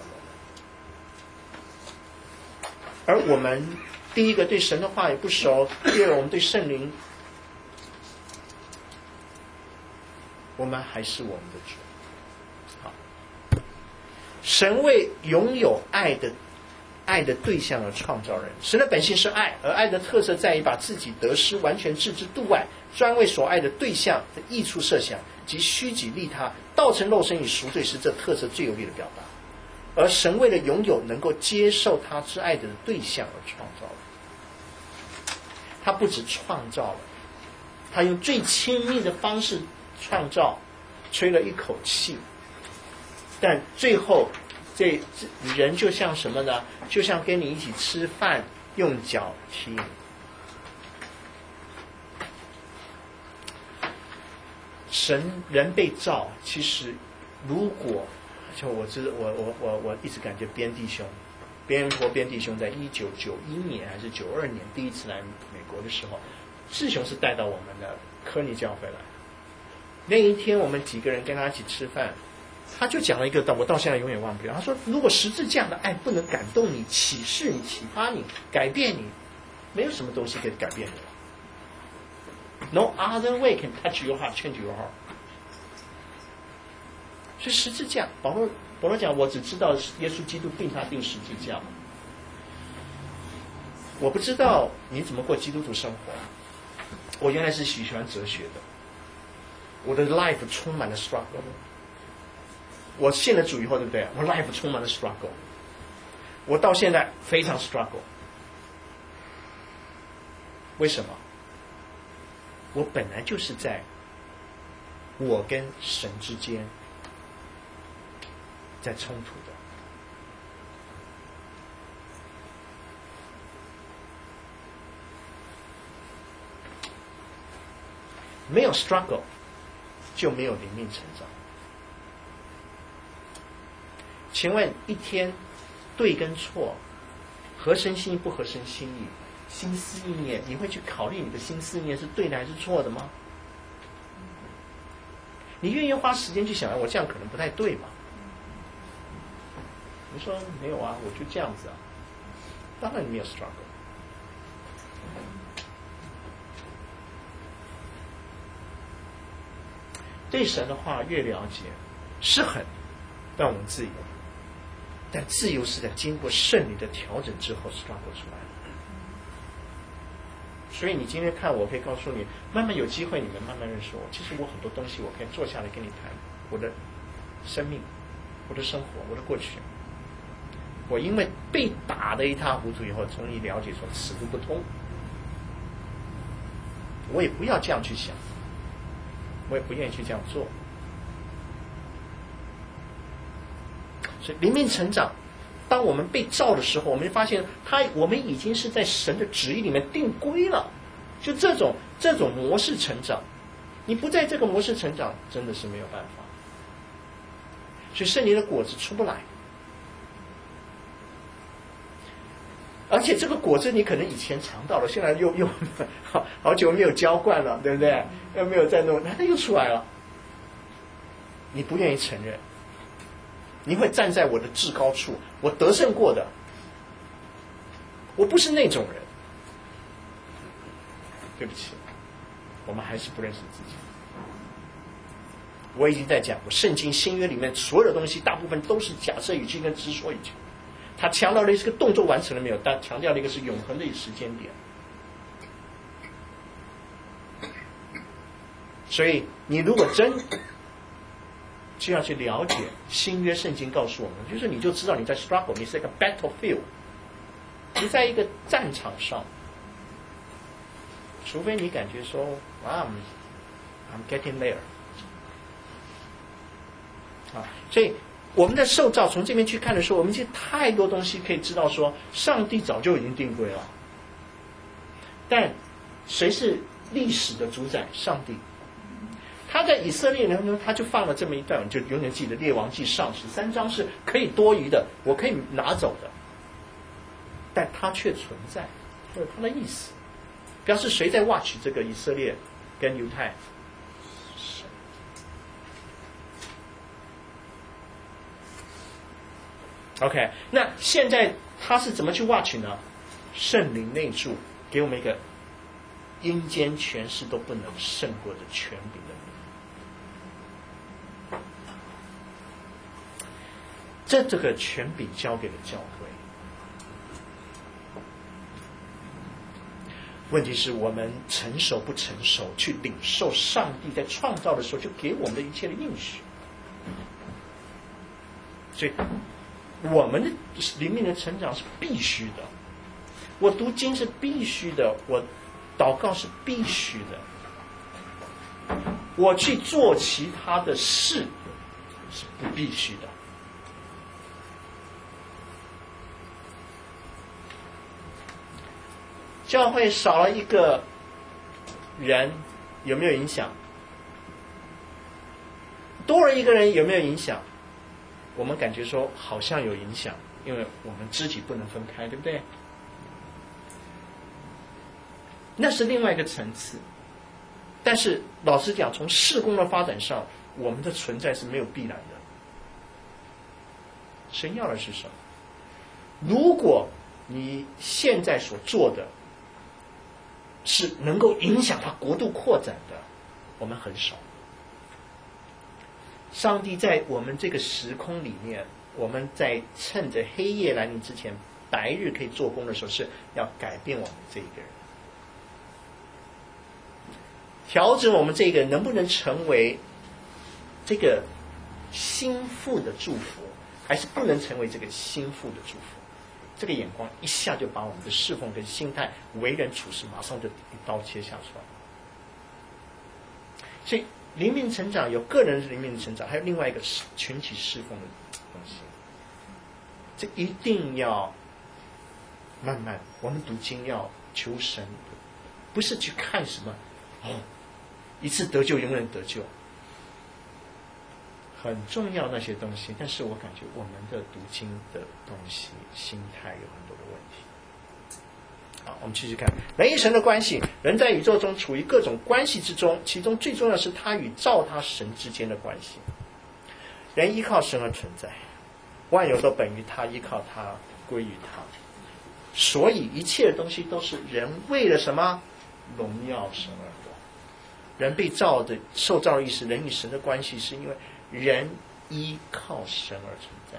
们，而我们第一个对神的话也不熟，第二我们对圣灵，我们还是我们的主。好，神为拥有爱的对象而创造人，神的本性是爱，而爱的特色在于把自己得失完全置之度外，专为所爱的对象的益处设想，及虚己利他，道成肉身与赎罪，是这特色最有力的表达。而神为了拥有能够接受他之爱的对象而创造了，他不止创造了，他用最亲密的方式创造，吹了一口气，但最后这人就像什么呢？就像跟你一起吃饭，用脚踢你。人被造，其实如果就我一直感觉边弟兄在1991年还是92年第一次来美国的时候，志雄是带到我们的科尼教会来。那一天我们几个人跟他一起吃饭，他就讲了一个我到现在永远忘不了。他说，如果十字架的爱不能感动你、启示你、启发你、改变你，没有什么东西可以改变你了。No other way can touch your heart, change your heart。所以十字架，保罗讲，我只知道耶稣基督并他定十字架，我不知道你怎么过基督徒生活。我原来是喜欢哲学的，我的 life 充满了 struggle。我信了主以后，对不对？我 life 充满了 struggle， 我到现在非常 struggle。为什么？我本来就是在我跟神之间在冲突的。没有 struggle 就没有灵命成长。请问一天对跟错，合神心意不合神心意，心思意念，你会去考虑你的心思意念是对的还是错的吗？你愿意花时间去想，我这样可能不太对嘛？你说没有啊，我就这样子啊，当然没有 struggle。对神的话越了解，是很让我们自由，但自由是在经过圣灵的调整之后 struggle 出来的。所以你今天看我，可以告诉你，慢慢有机会，你们慢慢认识我。其实我很多东西，我可以坐下来跟你谈我的生命、我的生活、我的过去。我因为被打得一塌糊涂以后，终于了解说此路不通，我也不要这样去想，我也不愿意去这样做。所以灵命成长，当我们被造的时候，我们发现我们已经是在神的旨意里面定规了。就这种模式成长，你不在这个模式成长，真的是没有办法。所以圣灵的果子出不来。 而且这个果子你可能以前尝到了，现在又好久没有浇灌了，对不对？又没有再弄，它又出来了。你不愿意承认，你会站在我的至高处，我得胜过的，我不是那种人。对不起，我们还是不认识自己。我已经在讲过，圣经新约里面所有的东西，大部分都是假设语句跟直说语句。他强调了这个动作完成了没有，但强调了一个是永恒的时间点。所以你如果真就要去了解新约圣经告诉我们，就是你就知道你在 struggle， 你是一个 battlefield， 你在一个战场上，除非你感觉说I'm getting there。啊，所以我们的受造从这边去看的时候，我们其实太多东西可以知道说，上帝早就已经定规了。但谁是历史的主宰？上帝。他在以色列人中，他就放了这么一段，就永远记得《列王纪上13章是可以多余的，我可以拿走的，但它却存在，有它的意思，表示谁在 watch 这个以色列跟犹太？ OK， 那现在他是怎么去 watch 呢？圣灵内住，给我们一个阴间权势都不能胜过的权柄的名。这个权柄交给了教会。问题是我们成熟不成熟，去领受上帝在创造的时候就给我们的一切的应许。所以我们的灵命的成长是必须的，我读经是必须的，我祷告是必须的，我去做其他的事是不必须的。教会少了一个人，有没有影响？多了一个人有没有影响？我们感觉说好像有影响，因为我们肢体不能分开，对不对？那是另外一个层次。但是老实讲，从事工的发展上，我们的存在是没有必然的。神要的是什么？如果你现在所做的是能够影响他国度扩展的，我们很少。上帝在我们这个时空里面，我们在趁着黑夜来临之前，白日可以做工的时候，是要改变我们这一个人，调整我们这个人能不能成为这个心腹的祝福，还是不能成为这个心腹的祝福。这个眼光一下就把我们的侍奉跟心态、为人处事马上就一刀切下出来。所以灵命成长有个人灵命的成长，还有另外一个群体侍奉的东西。这一定要慢慢，我们读经要求神，不是去看什么一次得救永远得救，很重要那些东西。但是我感觉我们的读经的东西，心态有很多的问题。好，我们继续看人与神的关系。人在宇宙中处于各种关系之中，其中最重要的是他与造他神之间的关系。人依靠神而存在，万有都本于他，依靠他，归于他。所以一切的东西都是人为了什么？荣耀神而活。人被造的受造的意思，人与神的关系是因为人依靠神而存在。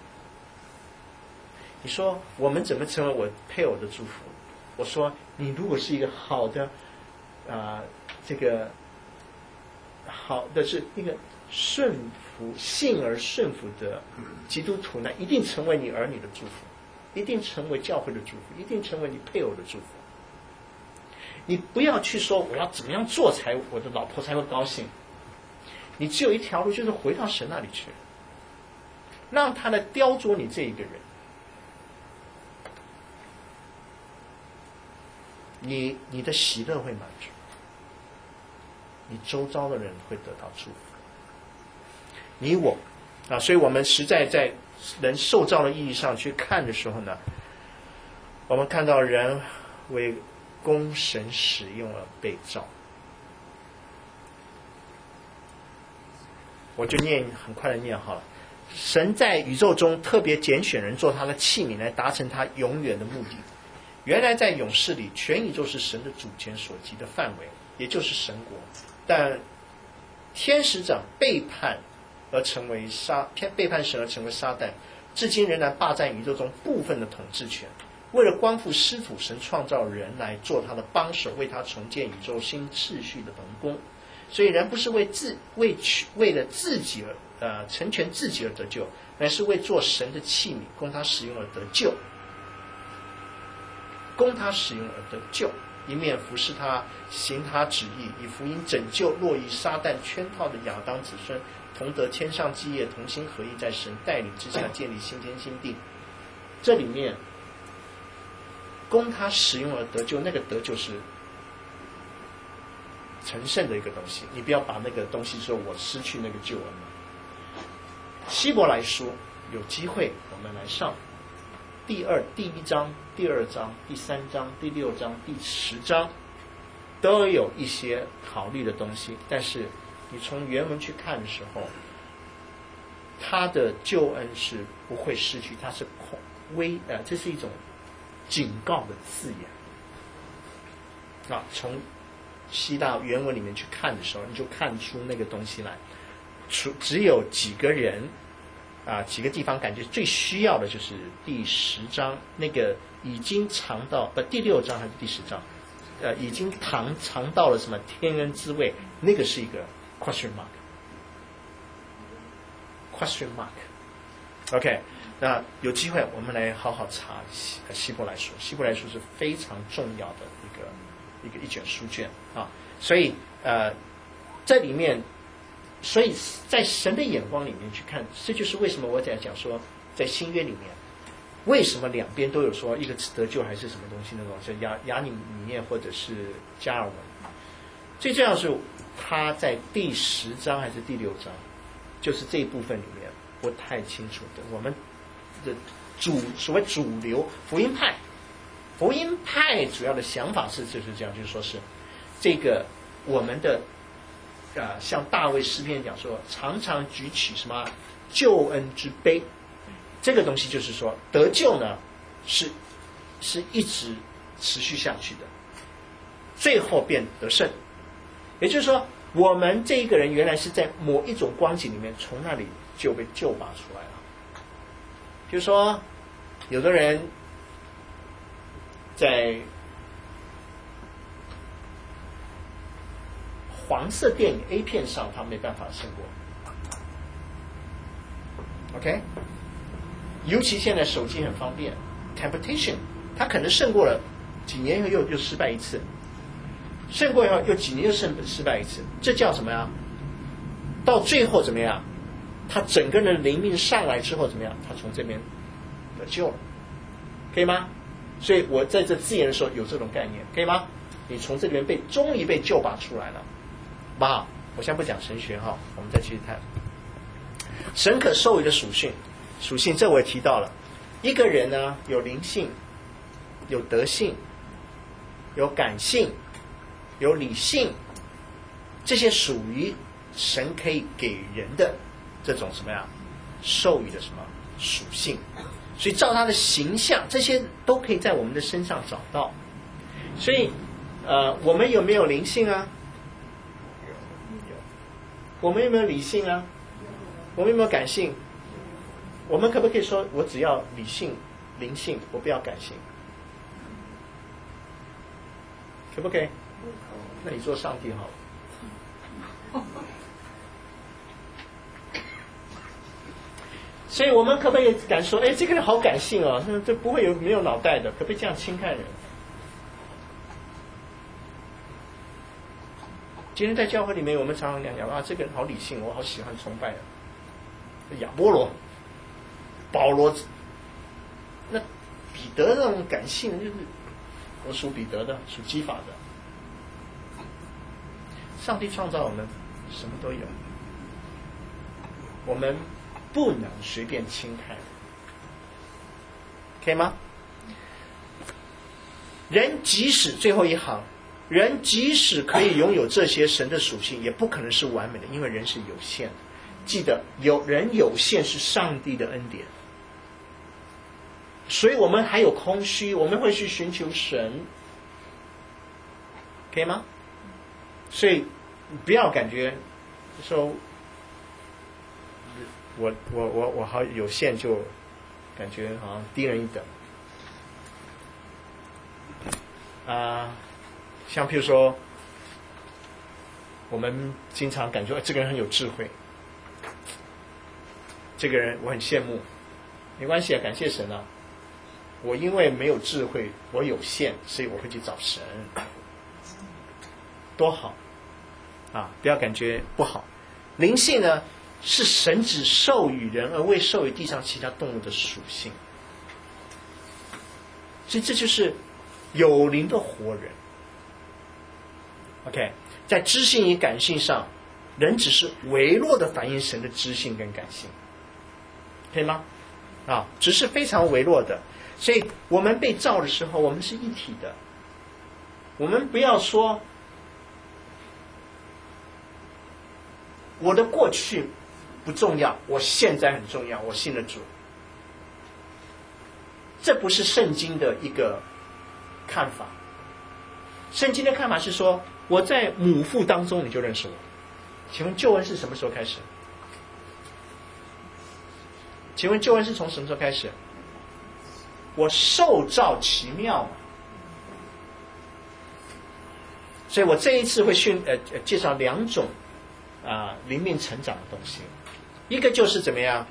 你说我们怎么成为我配偶的祝福？我说你如果是一个好的这个好的是一个顺服信而顺服的基督徒，那一定成为你儿女的祝福，一定成为教会的祝福，一定成为你配偶的祝福。你不要去说我要怎么样做才我的老婆才会高兴，你只有一条路，就是回到神那里去，让他来雕琢你这一个人。你的喜乐会满足，你周遭的人会得到祝福。你我所以我们实在在人受造的意义上去看的时候呢， 我们看到人为供神使用而被造。我就很快的念好了。神在宇宙中特别拣选人做他的器皿，来达成他永远的目的。原来在永世里，全宇宙是神的主权所及的范围，也就是神国。但天使长背叛神而成为撒旦，至今仍然霸占宇宙中部分的统治权。为了光复师徒，神创造人来做他的帮手，为他重建宇宙新秩序的同工。所以人不是为了自己而成全自己而得救，乃是为做神的器皿，供他使用而得救。供他使用而得救，一面服侍他，行他旨意，以福音拯救落于撒旦圈套的亚当子孙，同得天上基业，同心合意，在神带领之下建立新天新地。这里面供他使用而得救，那个得救是成圣的一个东西，你不要把那个东西说我失去那个救恩了。希伯来书有机会我们来上第一章、第2章、第3章、第6章、第10章，都有一些考虑的东西，但是你从原文去看的时候，他的救恩是不会失去，它是这是一种警告的字眼。从希腊原文里面去看的时候，你就看出那个东西来。只有几个人几个地方感觉最需要的就是第10章那个已经尝到第6章还是第10章已经尝到了什么天恩滋味，那个是一个 question mark。OK， 那有机会我们来好好查希伯来书。希伯来书是非常重要的一卷书卷所以这里面，所以在神的眼光里面去看，这就是为什么我在讲说，在新约里面，为什么两边都有说一个得救还是什么东西那种，像亚里米念或者是加尔文。最重要的是他在第10章还是第6章，就是这一部分里面不太清楚的。我们的所谓主流福音派主要的想法就是这样，就是说是这个我们的像大卫诗篇讲说，常常举起什么救恩之杯，这个东西就是说得救呢是一直持续下去的，最后变得胜。也就是说，我们这一个人原来是在某一种光景里面，从那里就被救拔出来了。比如说，有的人在黄色电影 A 片上，他没办法胜过。OK， 尤其现在手机很方便 ，Temptation， 他可能胜过了，几年以后又失败一次，胜过以后又几年又失败一次，这叫什么呀？到最后怎么样？他整个人的灵命上来之后怎么样？他从这边得救了，可以吗？所以我在这字眼的时候有这种概念，可以吗？你从这里面终于被救拔出来了。好，我现在不讲神学哈，我们再继续看神可授予的属性，这我也提到了。一个人呢，有灵性，有德性，有感性，有理性，这些属于神可以给人的这种什么呀？授予的什么属性？所以照他的形象，这些都可以在我们的身上找到。所以我们有没有灵性啊？我们有没有理性啊？我们有没有感性？我们可不可以说我只要理性、灵性，我不要感性？可不可以？那你做上帝好了。所以我们可不可以敢说，这个人好感性哦，这不会没有脑袋的，可不可以这样轻看人？今天在教会里面，我们常常讲这个人好理性，我好喜欢崇拜亚波罗、保罗，那彼得那种感性，就是我属彼得的，属基法的。上帝创造我们，什么都有，我们不能随便轻看，可以吗？ 人即使最后一行，人即使可以拥有这些神的属性，也不可能是完美的，因为人是有限的。记得人有限是上帝的恩典，所以我们还有空虚，我们会去寻求神，可以吗？所以不要感觉说我好有限，就感觉好像低人一等像譬如说我们经常感觉这个人很有智慧，这个人我很羡慕，没关系啊，感谢神啊，我因为没有智慧，我有限，所以我会去找神，多好啊！不要感觉不好。灵性呢，是神只授予人而未授予地上其他动物的属性，所以这就是有灵的活人。OK， 在知性与感性上，人只是微弱的反映神的知性跟感性，可以吗？只是非常微弱的。所以我们被造的时候，我们是一体的。我们不要说我的过去不重要，我现在很重要，我信了主。这不是圣经的一个看法。圣经的看法是说，我在母腹当中你就认识我。请问救恩是什么时候开始？请问救恩是从什么时候开始？我受造奇妙嘛。所以我这一次会介绍两种灵命成长的东西，一个就是怎么样，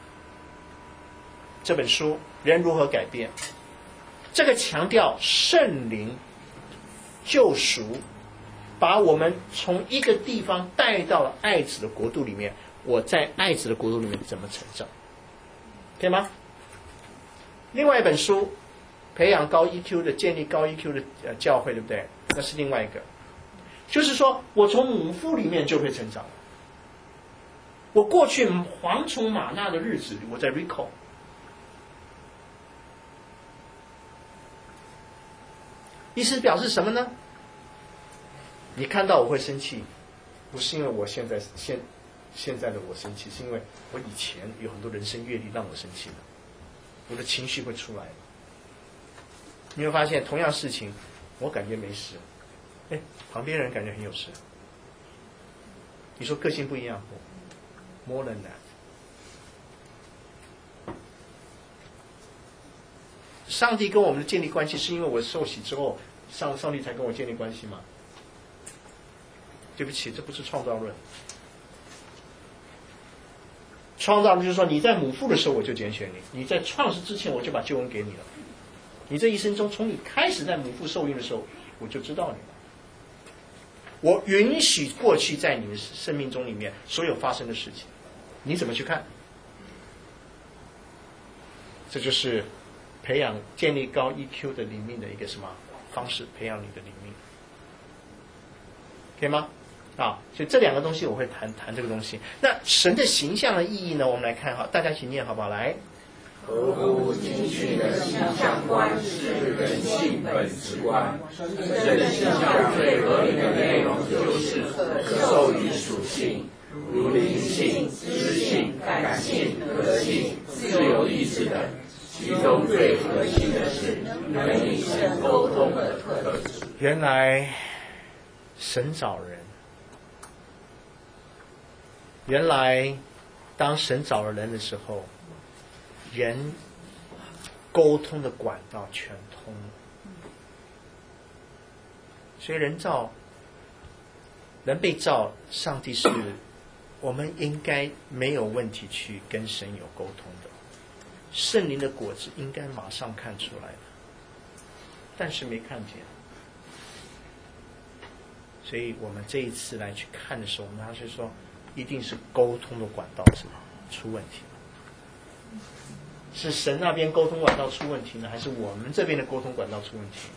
这本书人如何改变，这个强调圣灵救赎，把我们从一个地方带到了爱子的国度里面，我在爱子的国度里面怎么成长，可以吗？另外一本书培养高 EQ 的，建立高 EQ 的教会，对不对？那是另外一个，就是说我从母腹里面就会成长。我过去蝗虫玛纳的日子，我在 recall， 意思表示什么呢？你看到我会生气，不是因为我现在的我生气，是因为我以前有很多人生阅历让我生气的，我的情绪会出来。你会发现同样事情，我感觉没事，旁边人感觉很有事。你说个性不一样 ，more than that。上帝跟我们的建立关系，是因为我受洗之后，上帝才跟我建立关系吗？对不起，这不是创造论。创造论就是说，你在母腹的时候我就拣选你，你在创世之前我就把救恩给你了。你这一生中，从你开始在母腹受孕的时候，我就知道你了。我允许过去在你的生命中里面所有发生的事情，你怎么去看？这就是培养建立高 EQ 的灵命的一个什么方式？培养你的灵命，可以吗？所以这两个东西我会谈这个东西。那神的形象的意义呢？我们来看哈，大家一起念好不好？来， 合乎经训的形象观是人性本质观，神的形象最合理的内容就是授予属性，如灵性、知性、感性、个性、自由意志等。其中最核心的是能与神沟通的特质。 原来神找人，原来当神找了人的时候，人沟通的管道全通了。所以人被造，上帝是我们应该没有问题去跟神有沟通的。圣灵的果子应该马上看出来的，但是没看见。所以我们这一次来去看的时候，我们还是说，一定是沟通的管道出问题了。是神那边沟通管道出问题呢，还是我们这边的沟通管道出问题？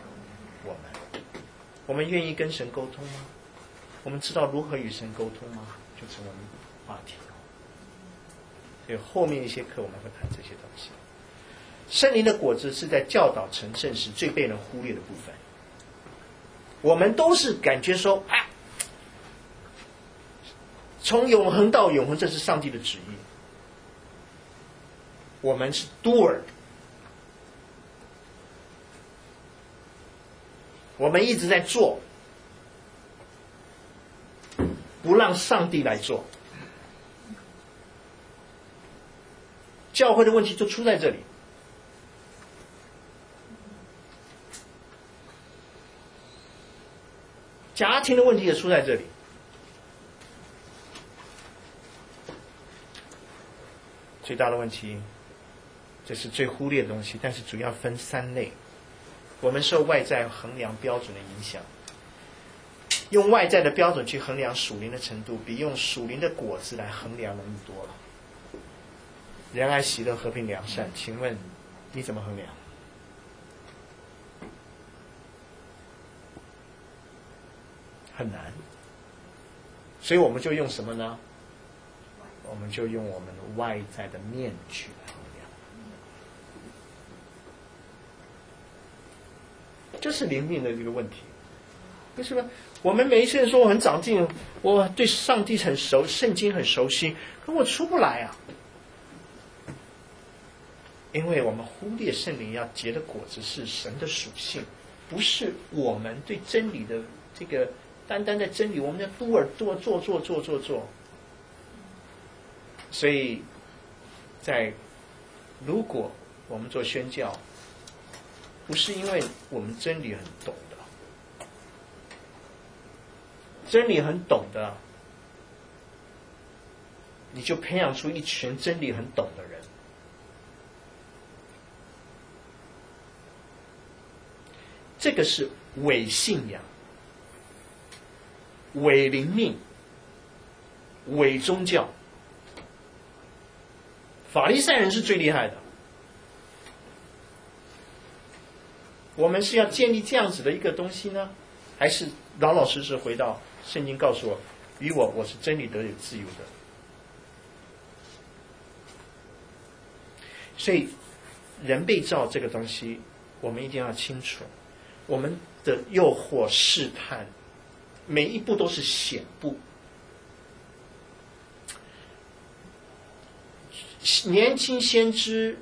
我们愿意跟神沟通吗？我们知道如何与神沟通吗？就成为话题。所以后面一些课我们会谈这些东西。 圣灵的果子是在教导成圣时最被人忽略的部分。我们都是感觉说，从永恒到永恒，这是上帝的旨意。我们是 doer， 我们一直在做，不让上帝来做。教会的问题就出在这里。家庭的问题也出在这里。最大的问题，这是最忽略的东西，但是主要分3类。我们受外在衡量标准的影响，用外在的标准去衡量属灵的程度，比用属灵的果子来衡量容易多了。仁爱、喜乐、和平、良善，请问你怎么衡量？很难，所以我们就用什么呢？我们就用我们的外在的面具来衡量，这是灵命的一个问题。为什么？我们每一次人说我很长进，我对上帝很熟，圣经很熟悉，可我出不来啊。因为我们忽略圣灵要结的果子是神的属性，不是我们对真理的这个单单的真理，我们要多尔多做。所以，如果我们做宣教，不是因为我们真理很懂的，真理很懂的，你就培养出一群真理很懂的人。这个是伪信仰、伪灵命、伪宗教。法利赛人是最厉害的。我们是要建立这样子的一个东西呢，还是老老实实回到圣经告诉我，与我是真理得有自由的。所以人被造这个东西，我们一定要清楚。我们的诱惑试探，每一步都是险步。年轻先知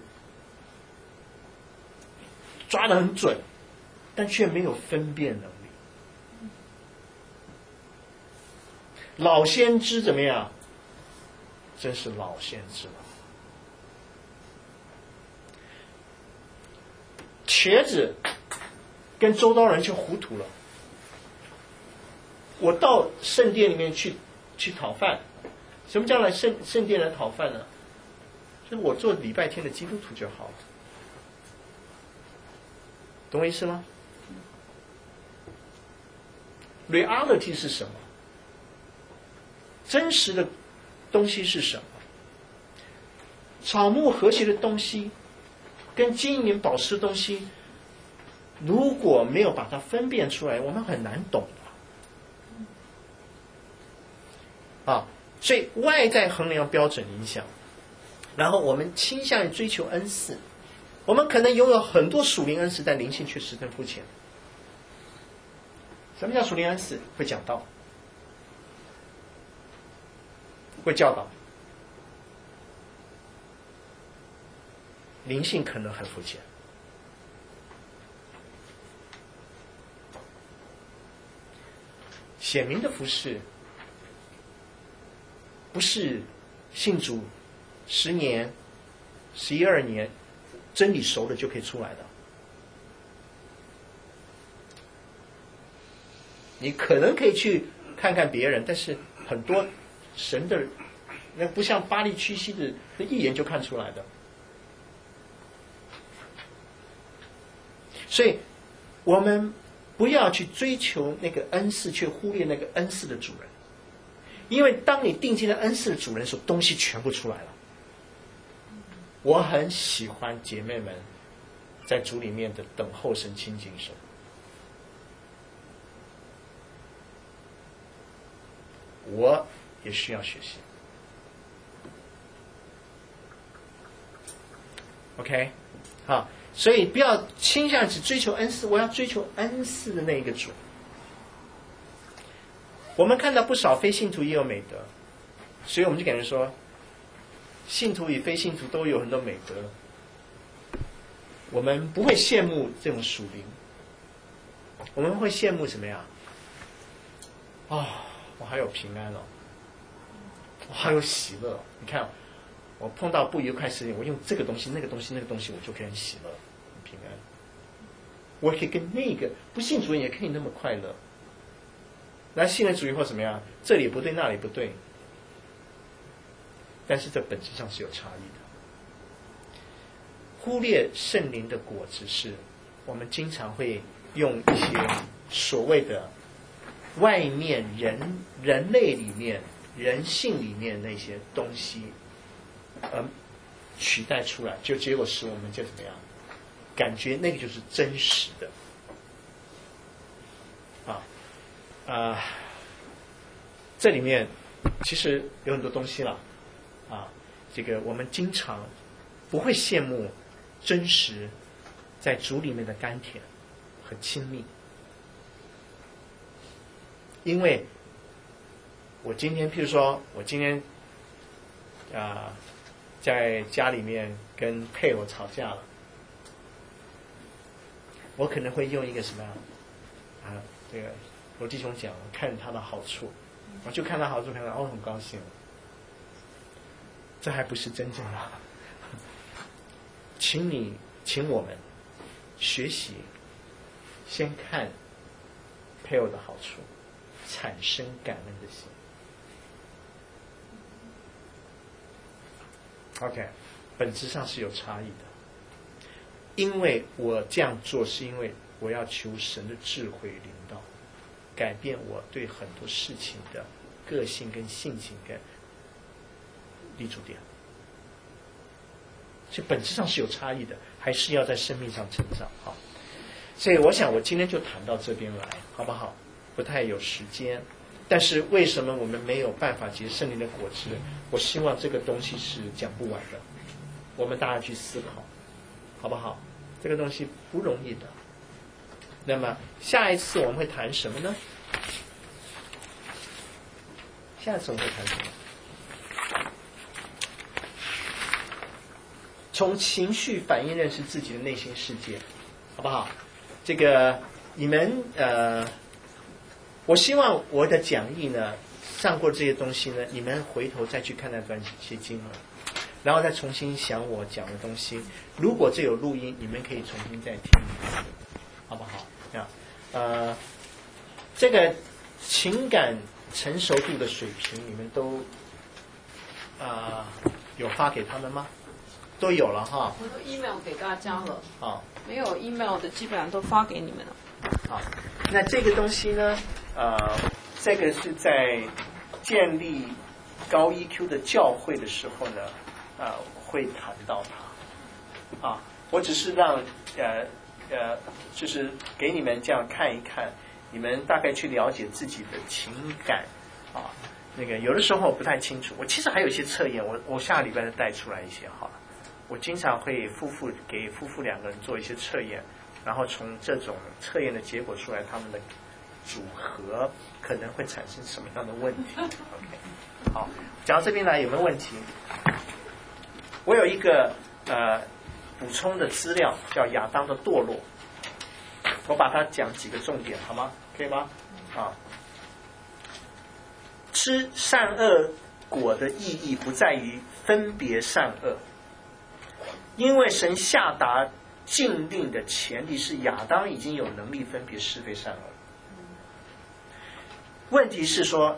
抓得很准，但却没有分辨能力。老先知怎么样？真是老先知了。瘸子跟周遭人就糊涂了。我到圣殿里面去讨饭，什么叫来圣殿来讨饭呢？就是我做礼拜天的基督徒就好了，懂我意思吗？ reality 是什么？真实的东西是什么？草木和谐的东西，跟金银宝石的东西，如果没有把它分辨出来，我们很难懂的。啊，所以外在衡量标准影响，然后我们倾向于追求恩赐，我们可能拥有很多属灵恩赐，但灵性却十分肤浅。什么叫属灵恩赐？会讲道，会教导，灵性可能很肤浅。显明的服事，不是信主10年、12年，真理熟了就可以出来的。你可能可以去看看别人，但是很多神的那不像巴力屈膝的，一眼就看出来的。所以我们不要去追求那个恩赐，却忽略那个恩赐的主人。因为当你定睛了恩赐的主人的时候，东西全部出来了。我很喜欢姐妹们在主里面的等候神亲近神。我也需要学习。OK， 好，所以不要倾向只追求恩赐，我要追求恩赐的那一个主。我们看到不少非信徒也有美德，所以我们就感觉说，信徒与非信徒都有很多美德。我们不会羡慕这种属灵，我们会羡慕什么呀？我还有平安哦，我还有喜乐。你看，我碰到不愉快事情，我用这个东西、那个东西、那个东西，我就可以很喜乐、很平安。我可以跟那个不信主人也可以那么快乐。那信任主义或怎么样，这里不对，那里不对，但是这本质上是有差异的。忽略圣灵的果子是，我们经常会用一些所谓的外面人类里面、人性里面那些东西，取代出来，就结果使我们就怎么样，感觉那个就是真实的。这里面其实有很多东西了，这个我们经常不会羡慕真实在主里面的甘甜和亲密，因为我今天譬如说我今天在家里面跟配偶吵架了，我可能会用一个什么这个罗弟兄讲，看他的好处，我就看他好处，看到很高兴，这还不是真正的。请我们学习，先看配偶的好处，产生感恩的心。OK， 本质上是有差异的，因为我这样做是因为我要求神的智慧领导，改变我对很多事情的个性跟性情跟立足点，所以本质上是有差异的，还是要在生命上成长。好，所以我想我今天就谈到这边来，好不好？不太有时间，但是为什么我们没有办法结圣灵的果子？我希望这个东西是讲不完的，我们大家去思考，好不好？这个东西不容易的。那么下一次我们会谈什么呢？下一次我们会谈什么？从情绪反应认识自己的内心世界，好不好？这个你们我希望我的讲义呢，上过这些东西呢，你们回头再去看那段些经文，然后再重新想我讲的东西。如果这有录音，你们可以重新再听一次，好不好？这个情感成熟度的水平，你们都有发给他们吗？都有了哈。 我都 email 给大家了。 好， 没有 email 的基本上都发给你们了。 好，那这个东西呢，这个是在建立高 EQ 的教会的时候呢，会谈到它。我只是让就是给你们这样看一看，你们大概去了解自己的情感那个有的时候不太清楚。我其实还有一些测验，我下个礼拜再带出来一些好了。我经常会给夫妇两个人做一些测验，然后从这种测验的结果出来，他们的组合可能会产生什么样的问题。OK， 好，讲到这边来有没有问题？我有一个补充的资料，叫亚当的堕落，我把它讲几个重点，好吗？可以吗？吃善恶果的意义不在于分别善恶，因为神下达禁令的前提是亚当已经有能力分别是非善恶。问题是说，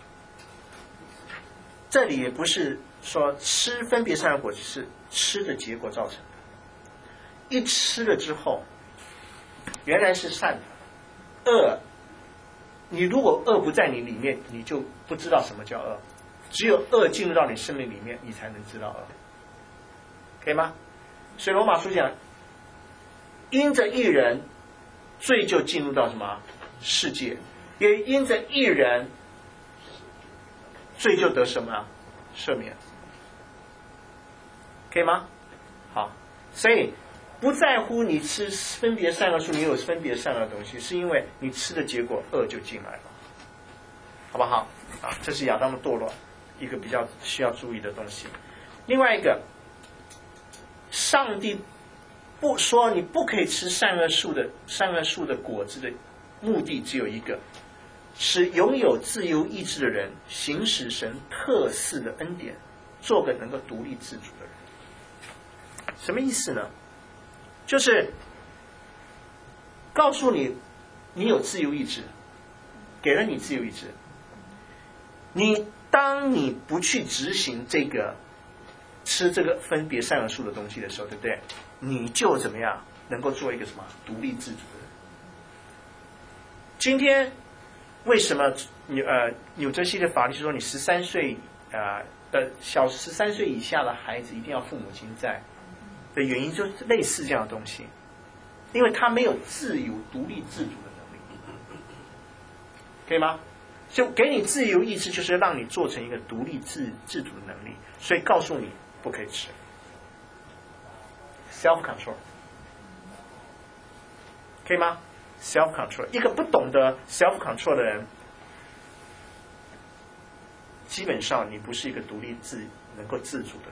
这里也不是说吃分别善恶果是吃的结果造成的，一吃了之后原来是善的，恶你如果恶不在你里面，你就不知道什么叫恶，只有恶进入到你生命里面，你才能知道恶，可以吗？所以罗马书讲，因着一人罪就进入到什么世界，也因着一人罪就得什么赦免，可以吗？好，所以不在乎你吃分别善恶树，你有分别善恶的东西，是因为你吃的结果恶就进来了，好不好？啊，这是亚当的堕落一个比较需要注意的东西。另外一个，上帝不说你不可以吃善恶树的果子的目的只有一个，使拥有自由意志的人行使神特赐的恩典，做个能够独立自主的人。什么意思呢？就是告诉你，你有自由意志，给了你自由意志。当你不去执行这个吃这个分别善恶树的东西的时候，对不对？你就怎么样能够做一个什么独立自主的人？今天为什么纽泽西的法律说你13岁13岁以下的孩子一定要父母亲在的原因，就是类似这样的东西，因为他没有自由独立自主的能力，可以吗？就给你自由意志，就是让你做成一个独立自主的能力，所以告诉你不可以吃 self control， 可以吗？ self control， 一个不懂得 self control 的人，基本上你不是一个独立能够自主的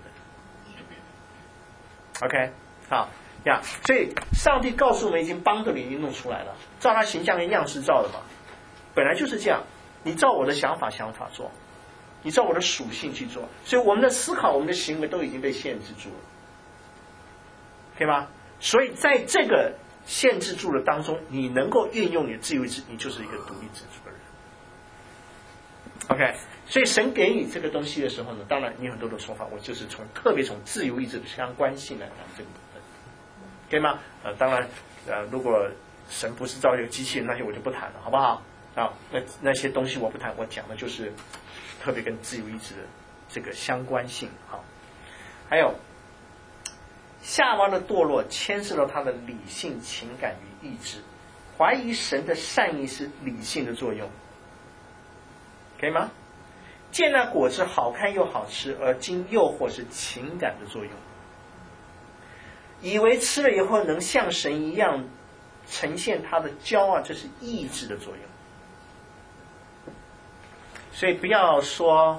人。OK， 好呀，所以上帝告诉我们已经帮着你已经弄出来了，照他形象跟样式造的嘛，本来就是这样。你照我的想法做，你照我的属性去做，所以我们的思考、我们的行为都已经被限制住了，可以吗？所以在这个限制住的当中，你能够运用你的自由意志，你就是一个独立自主的人。OK， 所以神给你这个东西的时候呢，当然你有很多的说法，我就是特别从自由意志的相关性来谈这个部分，可以吗？当然，如果神不是造一个机器人，那些我就不谈了，好不好？啊，那些东西我不谈，我讲的就是特别跟自由意志的这个相关性。好，还有夏娃的堕落牵涉到他的理性、情感与意志，怀疑神的善意是理性的作用，可以吗？见那果子好看又好吃，而经诱惑是情感的作用，以为吃了以后能像神一样呈现他的骄傲，这是意志的作用。所以不要说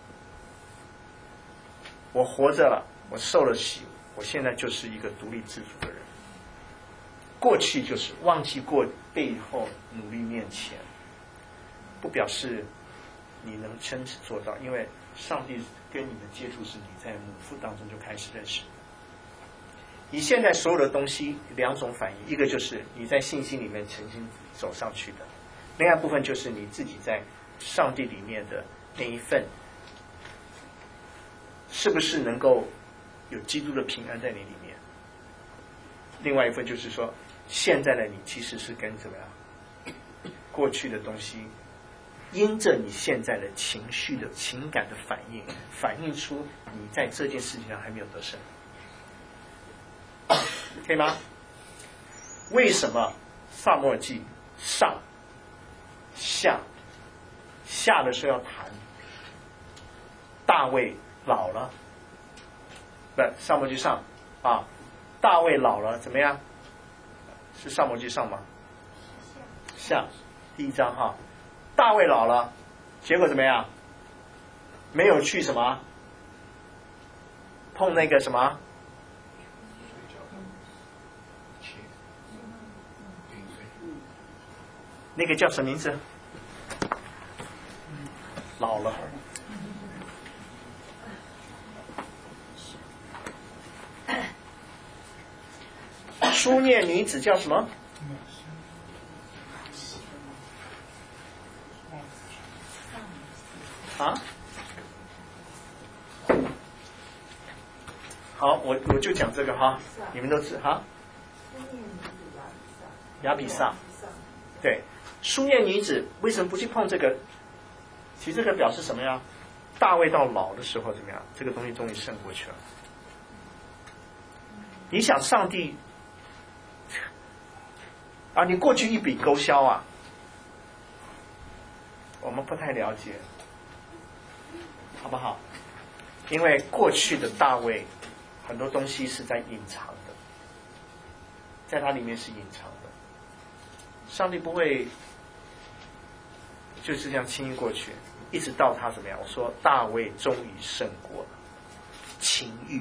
我活着了，我受了洗，我现在就是一个独立自主的人。过去就是忘记过背后努力面前，不表示你能真实做到，因为上帝跟你的接触是你在母腹当中就开始认识。你现在所有的东西两种反应，一个就是你在信心里面曾经走上去的，另外一部分就是你自己在上帝里面的那一份，是不是能够有基督的平安在你里面？另外一份就是说，现在的你其实是跟怎么样过去的东西，因着你现在的情绪的情感的反应，反映出你在这件事情上还没有得胜，可以吗？为什么撒母耳记上下的时候要谈大卫老了，不，撒母耳记上啊，大卫老了怎么样？是撒母耳记上吗？下第1章哈，大卫老了，结果怎么样？没有去什么碰那个什么？那个叫什么名字？老了。书念女子叫什么？啊？好，我就讲这个哈，你们都知哈。亚比萨，对，书念女子为什么不去碰这个？其实这个表示什么呀？大卫到老的时候怎么样？这个东西终于胜过去了。你想上帝啊，你过去一笔勾销啊，我们不太了解，好不好？因为过去的大卫很多东西是在隐藏的， 在它里面是隐藏的。上帝不会就是这样轻易过去，一直到他怎么样？我说大卫终于胜过了情欲，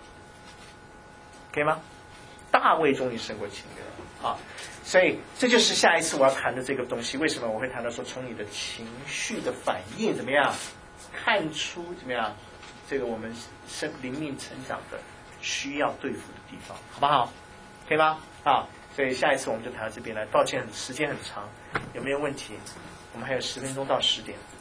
可以吗？大卫终于胜过情欲了啊！所以这就是下一次我要谈的这个东西。为什么我会谈到说，从你的情绪的反应怎么样，看出怎么样，这个我们灵命成长的需要对付的地方，好不好？可以吗？啊，所以下一次我们就谈到这边来。抱歉，时间很长，有没有问题？我们还有10分钟到10点。